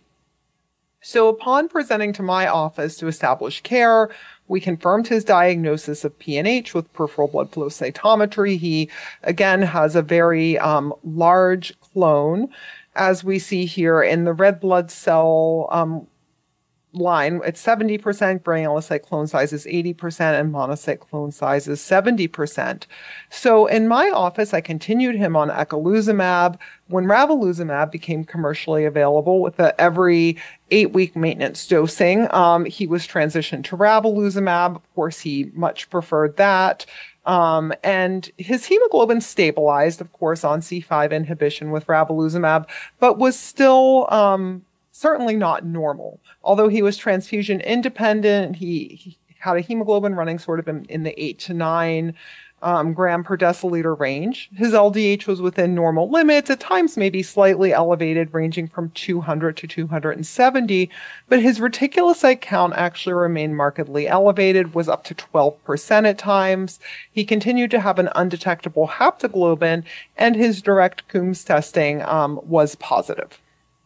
So upon presenting to my office to establish care, we confirmed his diagnosis of P N H with peripheral blood flow cytometry. He, again, has a very um, large clone, as we see here in the red blood cell um, line. It's seventy percent, granulocyte clone size is eighty percent, and monocyte clone size is seventy percent. So in my office, I continued him on eculizumab. When ravulizumab became commercially available with the every eight-week maintenance dosing, um, he was transitioned to ravulizumab. Of course, he much preferred that. Um, and his hemoglobin stabilized, of course, on C five inhibition with ravulizumab, but was still um, certainly not normal. Although he was transfusion independent, he, he had a hemoglobin running sort of in, in the eight to nine um, gram per deciliter range. His L D H was within normal limits, at times maybe slightly elevated, ranging from two hundred to two hundred seventy, but his reticulocyte count actually remained markedly elevated, was up to twelve percent at times. He continued to have an undetectable haptoglobin, and his direct Coombs testing um, was positive.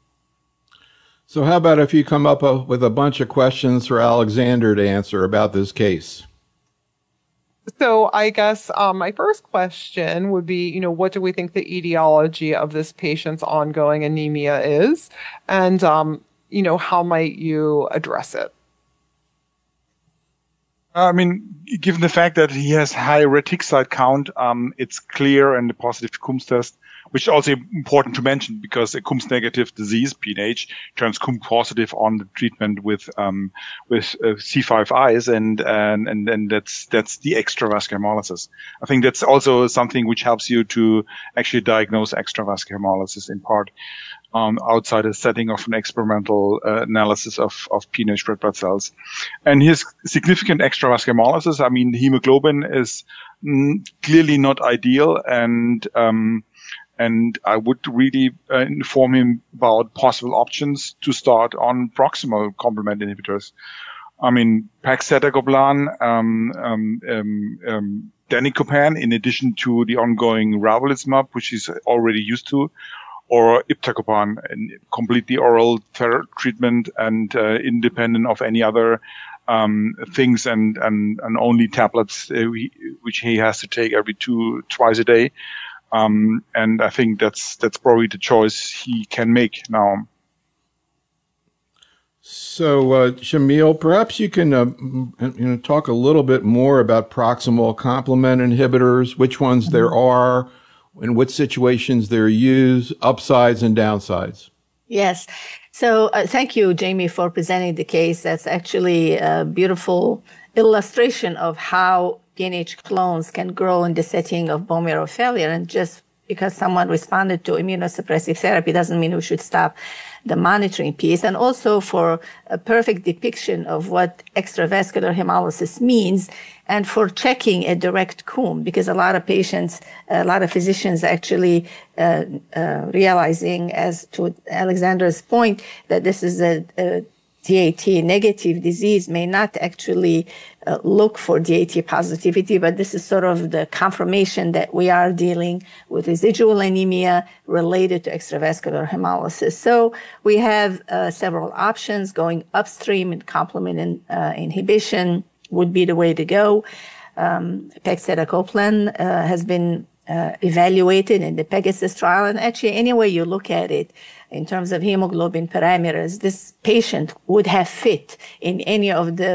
So how about if you come up uh, with a bunch of questions for Alexander to answer about this case? So I guess um, my first question would be, you know, what do we think the etiology of this patient's ongoing anemia is? And, um, you know, how might you address it? I mean, given the fact that he has high reticulocyte count, um, it's clear in the positive Coombs test, which is also important to mention because a Coombs negative disease, P N H, turns Coombs positive on the treatment with um, with uh, C five Is, and and and then that's that's the extravascular hemolysis. I think that's also something which helps you to actually diagnose extravascular hemolysis in part um, outside the setting of an experimental uh, analysis of of P N H red blood cells. And his significant extravascular hemolysis, I mean, hemoglobin is mm, clearly not ideal, and um, And I would really uh, inform him about possible options to start on proximal complement inhibitors. I mean, pegcetacoplan, um, um, um, um, danicopan, in addition to the ongoing ravulizumab, which he's already used to, or iptacopan, a completely oral ther- treatment and uh, independent of any other um, things, and, and, and only tablets, uh, we, which he has to take every two, twice a day. Um, and I think that's that's probably the choice he can make now. So, uh, Shamil, perhaps you can uh, you know, talk a little bit more about proximal complement inhibitors, which ones there are, in what situations they're used, upsides and downsides. Yes. So uh, thank you, Jamie, for presenting the case. That's actually a beautiful illustration of how P N H clones can grow in the setting of bone marrow failure. And just because someone responded to immunosuppressive therapy doesn't mean we should stop the monitoring piece. And also for a perfect depiction of what extravascular hemolysis means, and for checking a direct Coombs, because a lot of patients, a lot of physicians actually uh, uh, realizing, as to Alexander's point, that this is a, a D A T negative disease, may not actually uh, look for D A T positivity, but this is sort of the confirmation that we are dealing with residual anemia related to extravascular hemolysis. So we have uh, several options. Going upstream in complement in, uh, inhibition would be the way to go. Um, pegcetacoplan uh, has been uh, evaluated in the Pegasus trial, and actually any way you look at it, in terms of hemoglobin parameters, this patient would have fit in any of the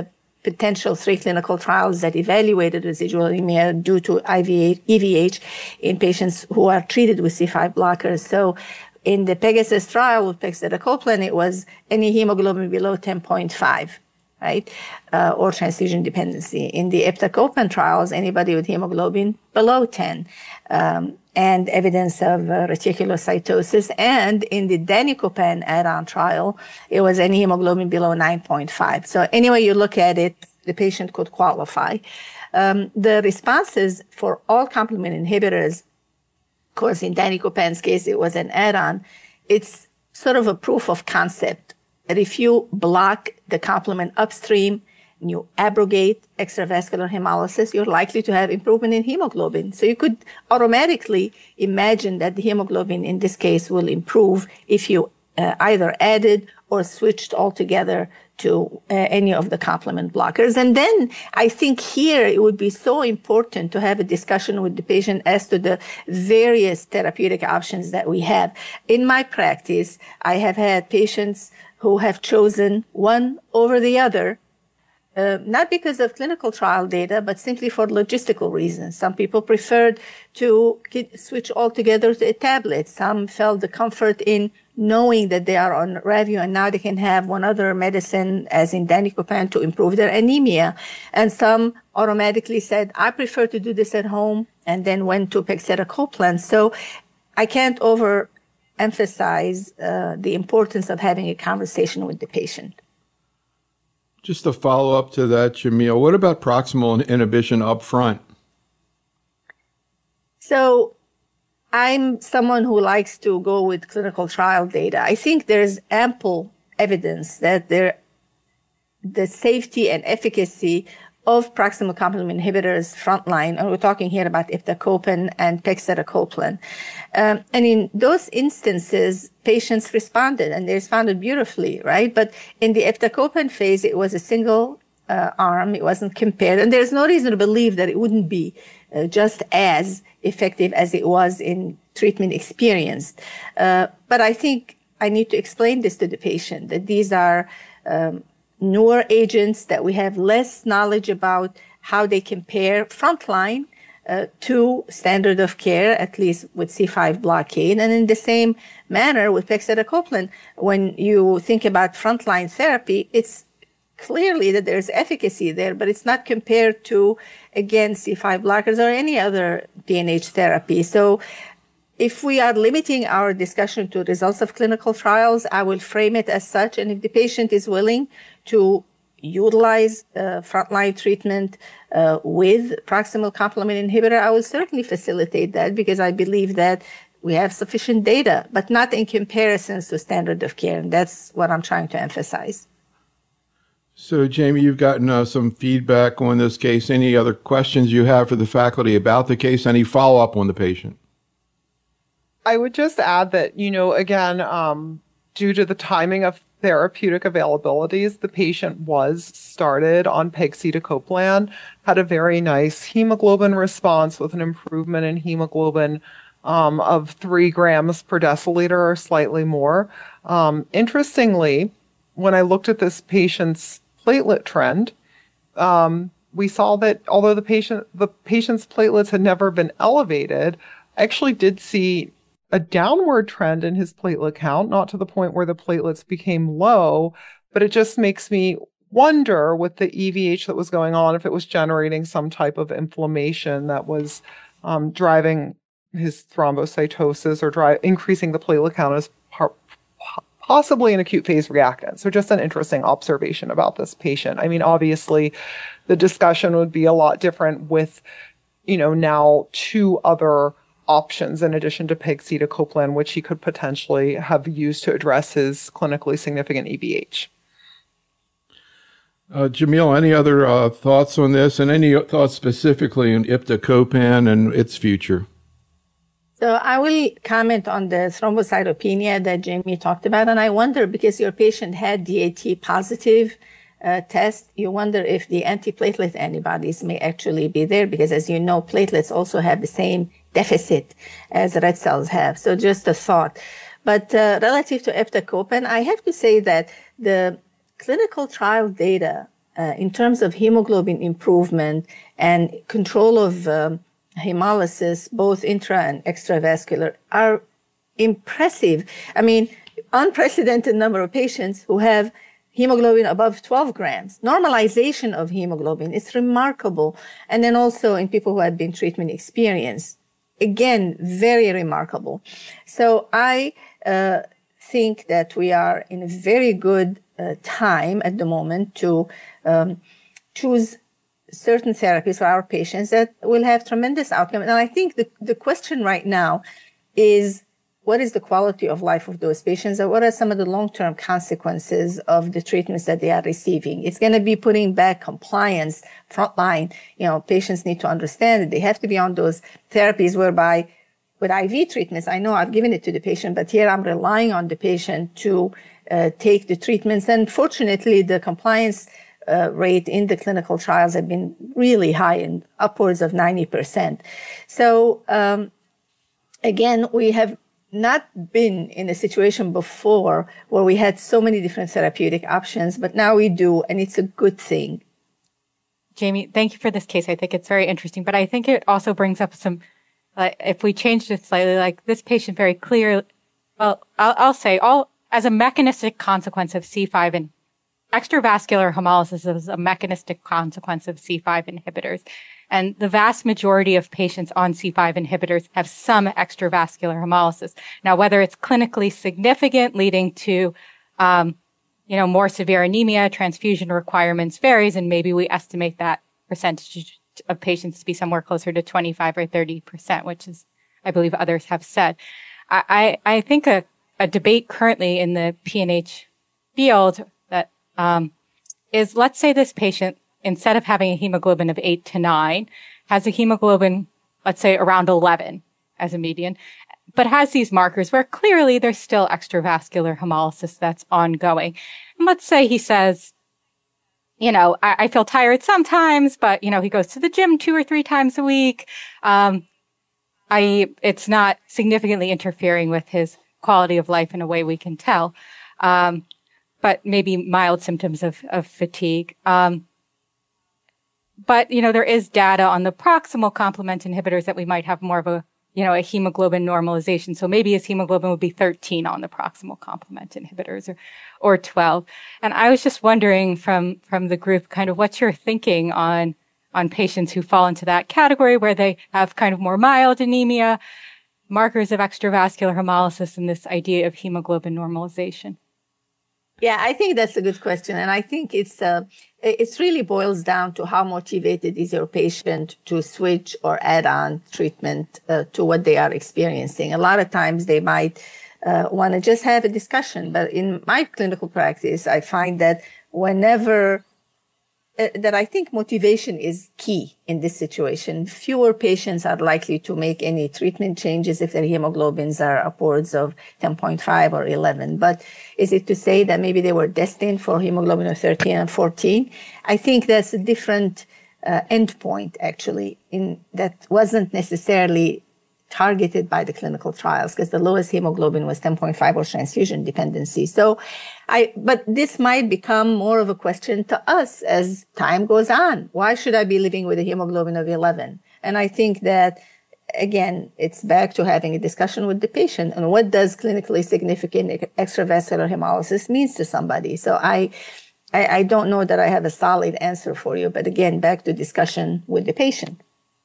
potential three clinical trials that evaluated residual anemia due to I V E V H in patients who are treated with C five blockers. So in the Pegasus trial with pegcetacoplan, it was any hemoglobin below ten point five, right, uh, or transfusion dependency. In the iptacopan trials, anybody with hemoglobin below ten, um, and evidence of uh, reticulocytosis. And in the danicopan add-on trial, it was any hemoglobin below nine point five. So any way you look at it, the patient could qualify. Um, the responses for all complement inhibitors, of course, in danicopan's case, it was an add-on. It's sort of a proof of concept that if you block the complement upstream, and you abrogate extravascular hemolysis, you're likely to have improvement in hemoglobin. So you could automatically imagine that the hemoglobin in this case will improve if you uh, either added or switched altogether to uh, any of the complement blockers. And then I think here it would be so important to have a discussion with the patient as to the various therapeutic options that we have. In my practice, I have had patients who have chosen one over the other, Uh, not because of clinical trial data, but simply for logistical reasons. Some people preferred to get, switch altogether to a tablet. Some felt the comfort in knowing that they are on Ravio and now they can have one other medicine, as in danicopan, to improve their anemia. And some automatically said, I prefer to do this at home, and then went to pegcetacoplan. So I can't overemphasize uh, the importance of having a conversation with the patient. Just a follow-up to that, Jamil, what about proximal inhibition up front? So I'm someone who likes to go with clinical trial data. I think there's ample evidence that there, the safety and efficacy of proximal complement inhibitors frontline, and we're talking here about iptacopan and pegcetacoplan. Um, and in those instances, patients responded, and they responded beautifully, right? But in the iptacopan phase, it was a single uh, arm. It wasn't compared. And there's no reason to believe that it wouldn't be uh, just as effective as it was in treatment experienced. Uh, but I think I need to explain this to the patient, that these are um, newer agents that we have less knowledge about how they compare frontline uh, to standard of care, at least with C five blockade. And in the same manner with pegcetacoplan, when you think about frontline therapy, it's clearly that there's efficacy there, but it's not compared to, again, C five blockers or any other P N H therapy. So if we are limiting our discussion to results of clinical trials, I will frame it as such. And if the patient is willing to utilize uh, frontline treatment uh, with proximal complement inhibitor, I will certainly facilitate that, because I believe that we have sufficient data, but not in comparisons to standard of care. And that's what I'm trying to emphasize. So, Jamie, you've gotten uh, some feedback on this case. Any other questions you have for the faculty about the case? Any follow-up on the patient? I would just add that, you know, again, um, due to the timing of therapeutic availabilities, the patient was started on pegcetacoplan, had a very nice hemoglobin response with an improvement in hemoglobin um, of three grams per deciliter or slightly more. Um, interestingly, when I looked at this patient's platelet trend, um, we saw that although the patient the patient's platelets had never been elevated, I actually did see a downward trend in his platelet count, not to the point where the platelets became low, but it just makes me wonder with the E V H that was going on if it was generating some type of inflammation that was um, driving his thrombocytosis or dri- increasing the platelet count as par- possibly an acute phase reactant. So just an interesting observation about this patient. I mean, obviously, the discussion would be a lot different with, you know, now two other options in addition to pegcetacoplan, which he could potentially have used to address his clinically significant E V H. Uh, Jamil, any other uh, thoughts on this, and any thoughts specifically on iptacopan and its future? So I will comment on the thrombocytopenia that Jamie talked about, and I wonder, because your patient had D A T positive uh, test, you wonder if the antiplatelet antibodies may actually be there, because as you know, platelets also have the same deficit as red cells have. So just a thought. But uh, relative to iptacopan, I have to say that the clinical trial data uh, in terms of hemoglobin improvement and control of um, hemolysis, both intra and extravascular, are impressive. I mean, unprecedented number of patients who have hemoglobin above twelve grams. Normalization of hemoglobin is remarkable. And then also in people who have been treatment experienced, again, very remarkable. So I uh, think that we are in a very good uh, time at the moment to um, choose certain therapies for our patients that will have tremendous outcome. And I think the, the question right now is, what is the quality of life of those patients, and what are some of the long-term consequences of the treatments that they are receiving? It's going to be putting back compliance frontline. You know, patients need to understand that they have to be on those therapies whereby with I V treatments, I know I've given it to the patient, but here I'm relying on the patient to uh, take the treatments. And fortunately, the compliance uh, rate in the clinical trials have been really high, and upwards of ninety percent. So, um, again, we have not been in a situation before where we had so many different therapeutic options, but now we do, and it's a good thing. Jamie, thank you for this case. I think it's very interesting, but I think it also brings up some, uh, if we changed it slightly, like this patient very clear, well, I'll, I'll say all as a mechanistic consequence of C five and extravascular hemolysis is a mechanistic consequence of C five inhibitors. And the vast majority of patients on C five inhibitors have some extravascular hemolysis. Now, whether it's clinically significant, leading to, um, you know, more severe anemia, transfusion requirements varies, and maybe we estimate that percentage of patients to be somewhere closer to twenty-five or thirty percent, which is, I believe others have said. I, I, I think a, a debate currently in the P N H field that um, is, let's say this patient, instead of having a hemoglobin of eight to nine, has a hemoglobin, let's say around eleven as a median, but has these markers where clearly there's still extravascular hemolysis that's ongoing. And let's say he says, you know, I, I feel tired sometimes, but, you know, he goes to the gym two or three times a week. Um, I, it's not significantly interfering with his quality of life in a way we can tell. Um, but maybe mild symptoms of, of fatigue. Um, But, you know, there is data on the proximal complement inhibitors that we might have more of a, you know, a hemoglobin normalization. So maybe his hemoglobin would be thirteen on the proximal complement inhibitors or, or twelve. And I was just wondering from, from the group kind of what you're thinking on, on patients who fall into that category where they have kind of more mild anemia, markers of extravascular hemolysis, and this idea of hemoglobin normalization. Yeah, I think that's a good question. And I think it's, uh, it really boils down to how motivated is your patient to switch or add on treatment uh, to what they are experiencing. A lot of times they might uh, want to just have a discussion. But in my clinical practice, I find that whenever Uh, that I think motivation is key in this situation. Fewer patients are likely to make any treatment changes if their hemoglobins are upwards of ten point five or eleven. But is it to say that maybe they were destined for hemoglobin of thirteen and fourteen? I think that's a different uh, endpoint, actually, in that wasn't necessarily targeted by the clinical trials, because the lowest hemoglobin was ten point five or transfusion dependency. So I, but this might become more of a question to us as time goes on. Why should I be living with a hemoglobin of eleven? And I think that, again, it's back to having a discussion with the patient on what does clinically significant extravascular hemolysis means to somebody. So I, I, I don't know that I have a solid answer for you, but again, back to discussion with the patient.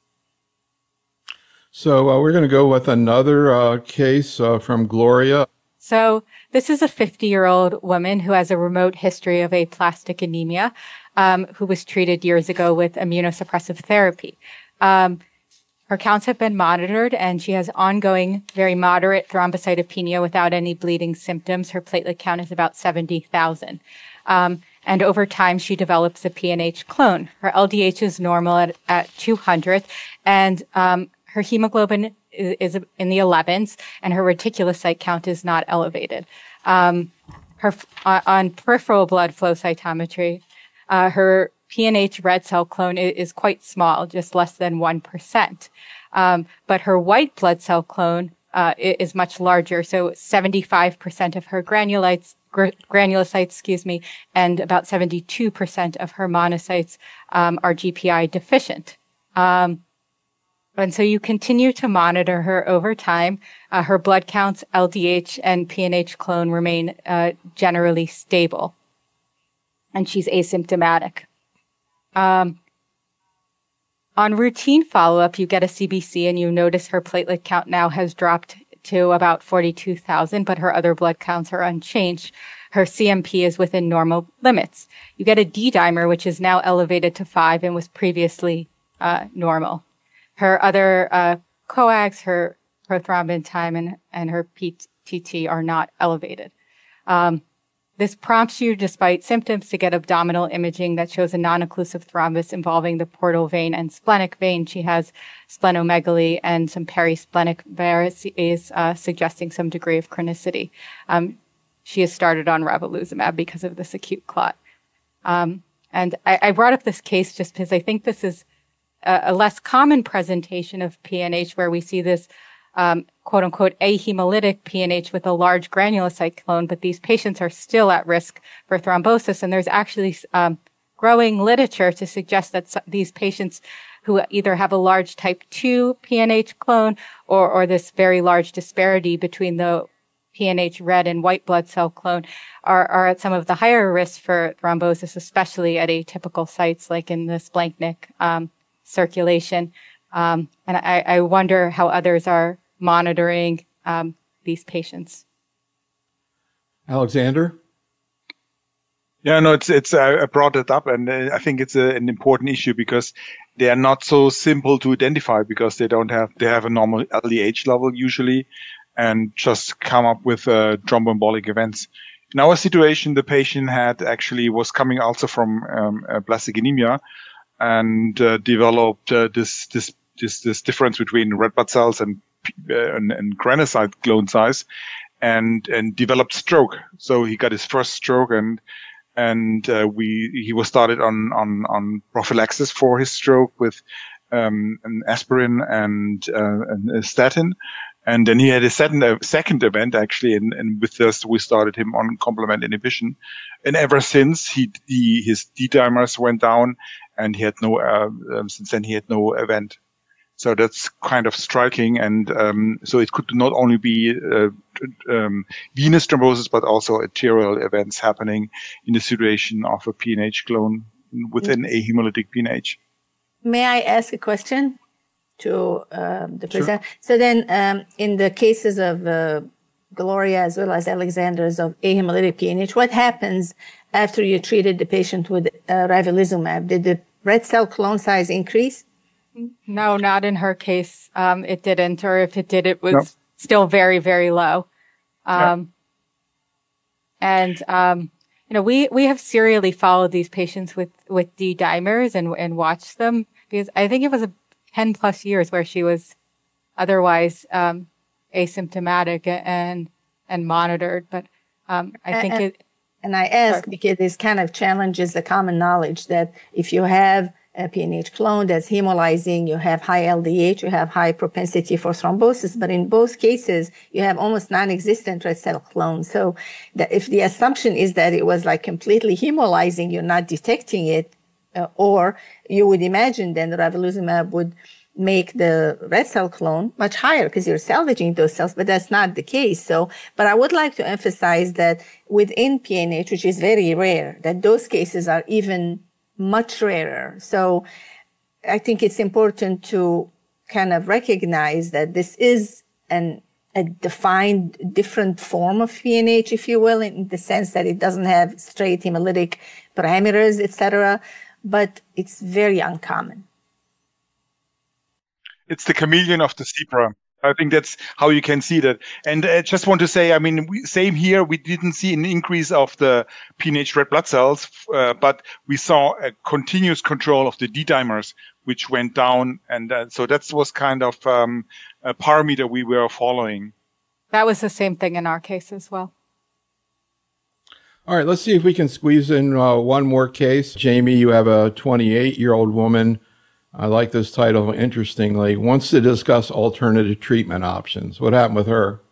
So uh, we're going to go with another uh, case uh, from Gloria. So this is a fifty-year-old woman who has a remote history of aplastic anemia, um, who was treated years ago with immunosuppressive therapy. Um, her counts have been monitored, and she has ongoing, very moderate thrombocytopenia without any bleeding symptoms. Her platelet count is about seventy thousand. Um, and over time, she develops a P N H clone. Her L D H is normal at, at two hundred, and um, her hemoglobin is in the elevens, and her reticulocyte count is not elevated. Um, her uh, on peripheral blood flow cytometry, uh, her P N H red cell clone is, is quite small, just less than one percent. Um, but her white blood cell clone uh, is much larger. So seventy-five percent of her granulites, gr- granulocytes, excuse me, and about seventy-two percent of her monocytes um, are G P I deficient. Um, and so you continue to monitor her over time. Uh, her blood counts, L D H and P N H clone remain uh, generally stable. And she's asymptomatic. Um, On routine follow-up, you get a C B C and you notice her platelet count now has dropped to about forty-two thousand, but her other blood counts are unchanged. Her C M P is within normal limits. You get a D-dimer, which is now elevated to five and was previously uh, normal. Her other uh, coags, her prothrombin time, and, and her P T T are not elevated. Um, This prompts you, despite symptoms, to get abdominal imaging that shows a non-occlusive thrombus involving the portal vein and splenic vein. She has splenomegaly and some perisplenic varices, uh, suggesting some degree of chronicity. Um, she has started on ravulizumab because of this acute clot. Um, and I, I brought up this case just because I think this is a, a less common presentation of P N H, where we see this Um, quote unquote, ahemolytic P N H with a large granulocyte clone, but these patients are still at risk for thrombosis. And there's actually um, growing literature to suggest that so- these patients who either have a large type two P N H clone or, or this very large disparity between the P N H red and white blood cell clone are, are at some of the higher risks for thrombosis, especially at atypical sites like in the splanchnic um, circulation. Um, and I, I wonder how others are monitoring um, these patients. Alexander? Yeah, no, it's it's. Uh, I brought it up, and uh, I think it's a, an important issue because they are not so simple to identify because they don't have they have a normal L D H level usually, and just come up with uh, thromboembolic events. In our situation, the patient had actually was coming also from um, uh, plastic anemia, and uh, developed uh, this this this this difference between red blood cells and uh, and, and granulocyte clone size, and and developed stroke. So he got his first stroke, and and uh, we he was started on on on prophylaxis for his stroke with um, an aspirin and, uh, and a statin. And then he had a second, a second event actually, and, and with this we started him on complement inhibition. And ever since he, he his D-dimers went down, and he had no uh, um, since then he had no event. So that's kind of striking. And um, so it could not only be uh, um, venous thrombosis, but also arterial events happening in the situation of a P N H clone within a hemolytic P N H. May I ask a question to um, the presenter? Sure. So then um, in the cases of uh, Gloria as well as Alexander's of ahemolytic P N H, what happens after you treated the patient with uh, ravulizumab? Did the red cell clone size increase? No, not in her case. Um, it didn't, or if it did, it was no. still very, very low. Um, yeah. And, um, you know, we, we have serially followed these patients with, with D-dimers and, and watched them, because I think it was a ten plus years where she was otherwise, um, asymptomatic and, and monitored. But, um, I think and, it. And I ask sorry. because this kind of challenges the common knowledge that if you have a P N H clone that's hemolyzing, you have high L D H, you have high propensity for thrombosis, but in both cases, you have almost non-existent red cell clone. So that if the assumption is that it was like completely hemolyzing, you're not detecting it, uh, or you would imagine then the ravulizumab would make the red cell clone much higher because you're salvaging those cells, but that's not the case. So, but I would like to emphasize that within P N H, which is very rare, that those cases are even much rarer. So I think it's important to kind of recognize that this is an, a defined different form of P N H, if you will, in the sense that it doesn't have straight hemolytic parameters, et cetera, but it's very uncommon. It's the chameleon of the zebra. I think that's how you can see that. And I just want to say, I mean, we, same here, we didn't see an increase of the P N H red blood cells, uh, but we saw a continuous control of the D-dimers, which went down. And uh, so that was kind of um, a parameter we were following. That was the same thing in our case as well. All right, let's see if we can squeeze in uh, one more case. Jamie, you have a twenty-eight-year-old woman I like this title, interestingly, wants to discuss alternative treatment options. What happened with her?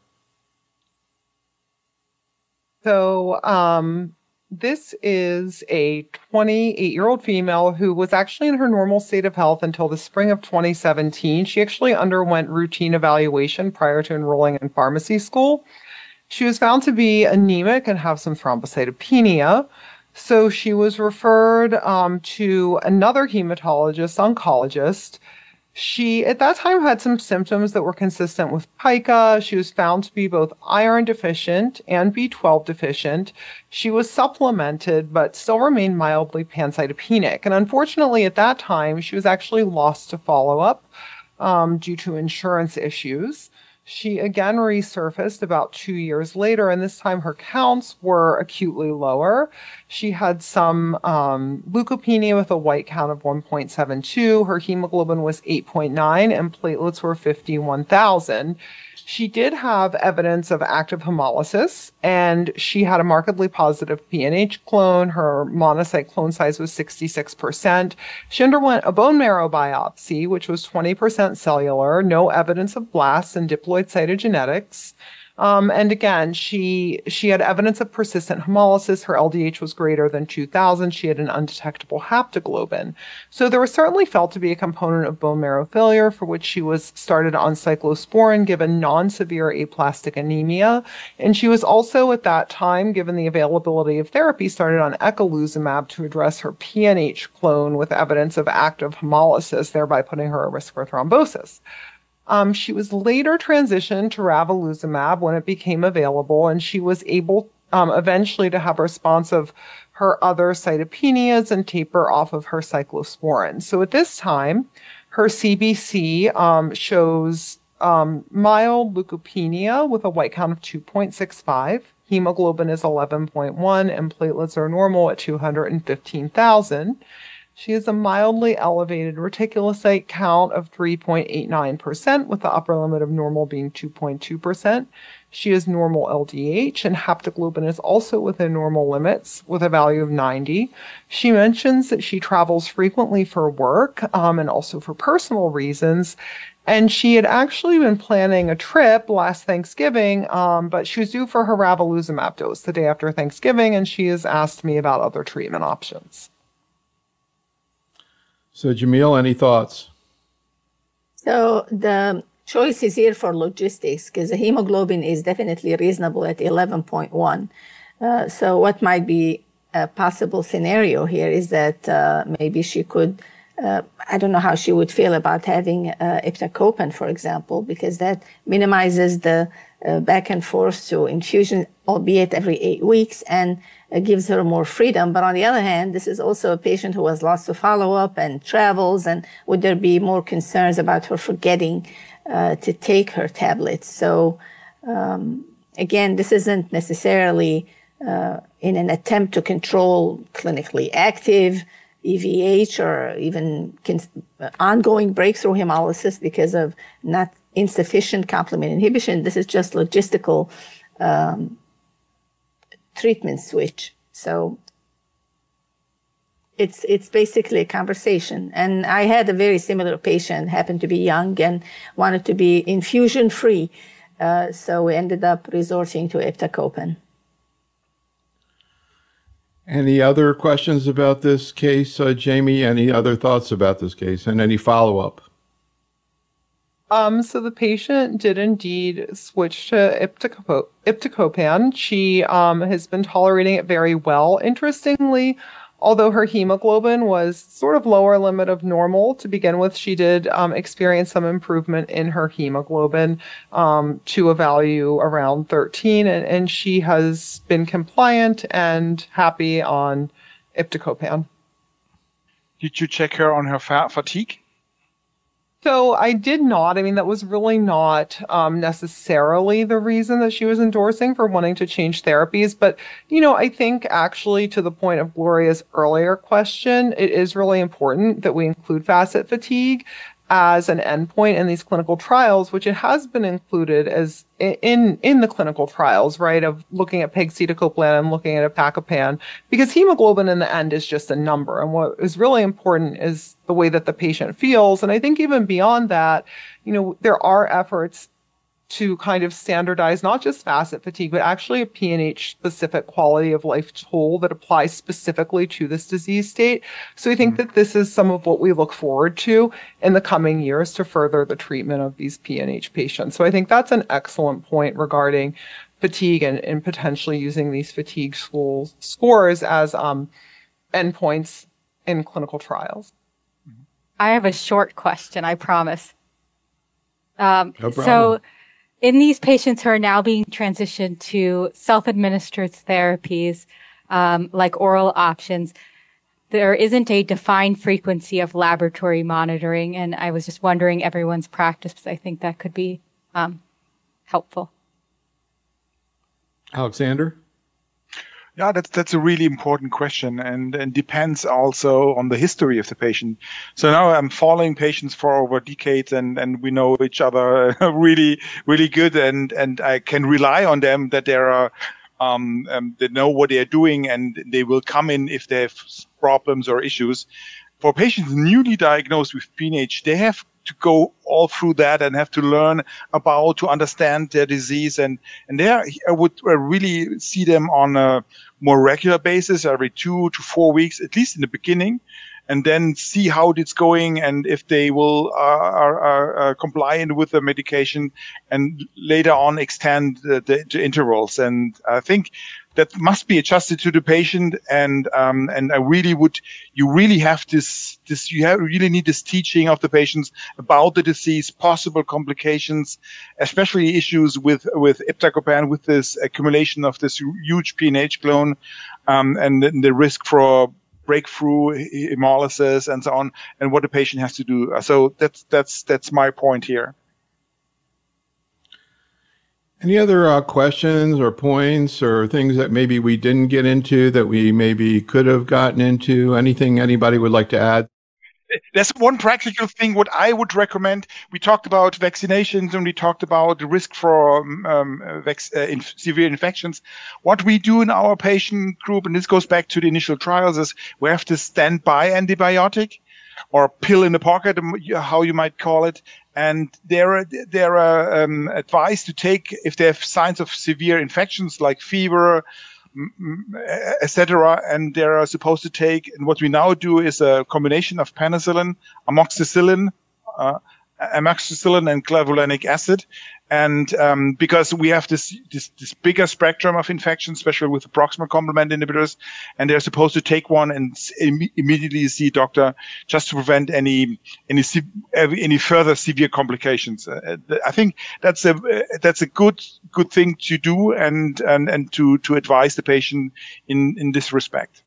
So um, this is a twenty-eight-year-old female who was actually in her normal state of health until the spring of twenty seventeen. She actually underwent routine evaluation prior to enrolling in pharmacy school. She was found to be anemic and have some thrombocytopenia. So she was referred um, to another hematologist, oncologist. She, at that time, had some symptoms that were consistent with pica. She was found to be both iron deficient and B twelve deficient. She was supplemented, but still remained mildly pancytopenic. And unfortunately, at that time, she was actually lost to follow-up um, due to insurance issues. She again resurfaced about two years later, and this time her counts were acutely lower. She had some um, leukopenia with a white count of one point seven two. Her hemoglobin was eight point nine, and platelets were fifty-one thousand. She did have evidence of active hemolysis, and she had a markedly positive P N H clone. Her monocyte clone size was sixty-six percent. She underwent a bone marrow biopsy, which was twenty percent cellular, no evidence of blasts and diploid cytogenetics. Um, and again, she she had evidence of persistent hemolysis. Her L D H was greater than two thousand. She had an undetectable haptoglobin. So there was certainly felt to be a component of bone marrow failure, for which she was started on cyclosporin given non-severe aplastic anemia. And she was also at that time, given the availability of therapy, started on eculizumab to address her P N H clone with evidence of active hemolysis, thereby putting her at risk for thrombosis. Um, she was later transitioned to ravulizumab when it became available, and she was able um, eventually to have a response of her other cytopenias and taper off of her cyclosporin. So at this time, her C B C um, shows um, mild leukopenia with a white count of two point six five. Hemoglobin is eleven point one, and platelets are normal at two hundred fifteen thousand. She has a mildly elevated reticulocyte count of three point eight nine percent, with the upper limit of normal being two point two percent. She has normal L D H, and haptoglobin is also within normal limits with a value of ninety. She mentions that she travels frequently for work um, and also for personal reasons. And she had actually been planning a trip last Thanksgiving, um, but she was due for her ravulizumab dose the day after Thanksgiving, and she has asked me about other treatment options. So, Jamil, any thoughts? So the choice is here for logistics because the hemoglobin is definitely reasonable at eleven point one. Uh, so what might be a possible scenario here is that uh, maybe she could, uh, I don't know how she would feel about having uh, iptacopan, for example, because that minimizes the uh, back and forth to infusion, albeit every eight weeks, and uh, gives her more freedom. But on the other hand, this is also a patient who was lost to follow-up and travels, and would there be more concerns about her forgetting uh, to take her tablets? So um, again, this isn't necessarily uh, in an attempt to control clinically active E V H or even ongoing breakthrough hemolysis because of not insufficient complement inhibition. This is just logistical um, treatment switch. So it's it's basically a conversation. And I had a very similar patient, happened to be young and wanted to be infusion free. Uh, so we ended up resorting to iptacopan. Any other questions about this case, uh, Jamie? Any other thoughts about this case and any follow-up? Um, so the patient did indeed switch to iptacopan. iptacopan. She um, has been tolerating it very well. Interestingly, although her hemoglobin was sort of lower limit of normal to begin with, she did um, experience some improvement in her hemoglobin um, to a value around thirteen, and, and she has been compliant and happy on iptacopan. Did you check her on her fa- fatigue? So I did not. I mean, that was really not um, necessarily the reason that she was endorsing for wanting to change therapies. But, you know, I think actually to the point of Gloria's earlier question, it is really important that we include facet fatigue. as an endpoint in these clinical trials, which it has been included as in in the clinical trials, right, of looking at pegcetacoplan and looking at iptacopan, because hemoglobin in the end is just a number. And what is really important is the way that the patient feels. And I think even beyond that, you know, there are efforts to kind of standardize not just FACIT fatigue, but actually a P N H-specific quality of life tool that applies specifically to this disease state. So I think mm-hmm. that this is some of what we look forward to in the coming years to further the treatment of these P N H patients. So I think that's an excellent point regarding fatigue and, and potentially using these fatigue schools, scores as um, endpoints in clinical trials. I have a short question, I promise. Um, no problem. So, in these patients who are now being transitioned to self-administered therapies, um, like oral options, there isn't a defined frequency of laboratory monitoring. And I was just wondering everyone's practice, because I think that could be um, helpful. Alexander? Yeah, that's that's a really important question, and, and depends also on the history of the patient. So now I'm following patients for over decades, and, and we know each other really really good, and, and I can rely on them that they are um, um they know what they are doing, and they will come in if they have problems or issues. For patients newly diagnosed with P N H, they have to go all through that and have to learn about, to understand their disease. And, and there I would really see them on a more regular basis, every two to four weeks, at least in the beginning, and then see how it's going and if they will uh, are, are, are compliant with the medication, and later on extend the, the, the intervals. And I think that must be adjusted to the patient, and um, and I really would, you really have this this you have, really need this teaching of the patients about the disease, possible complications, especially issues with with iptacopan, with this accumulation of this huge P N H clone, um, and the, the risk for breakthrough hemolysis and so on, and what the patient has to do. So that's that's that's my point here. Any other uh, questions or points or things that maybe we didn't get into that we maybe could have gotten into? Anything anybody would like to add? There's one practical thing what I would recommend. We talked about vaccinations and we talked about the risk for um, vac- uh, in severe infections. What we do in our patient group, and this goes back to the initial trials, is we have this standby antibiotic or pill in the pocket, how you might call it. And they're, they're uh, um, advised to take if they have signs of severe infections like fever, et cetera, and they're supposed to take, and what we now do is a combination of penicillin, amoxicillin, uh, amoxicillin and clavulanic acid. And um, because we have this, this this bigger spectrum of infections, especially with the proximal complement inhibitors, and they're supposed to take one and Im- immediately see a doctor just to prevent any any any further severe complications. Uh, I think that's a that's a good good thing to do, and and and to to advise the patient in in this respect.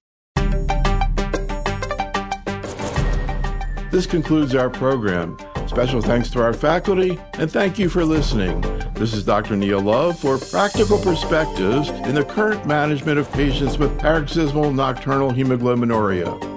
This concludes our program. Special thanks to our faculty, and thank you for listening. This is Doctor Neil Love for Practical Perspectives in the Current Management of Patients with Paroxysmal Nocturnal Hemoglobinuria.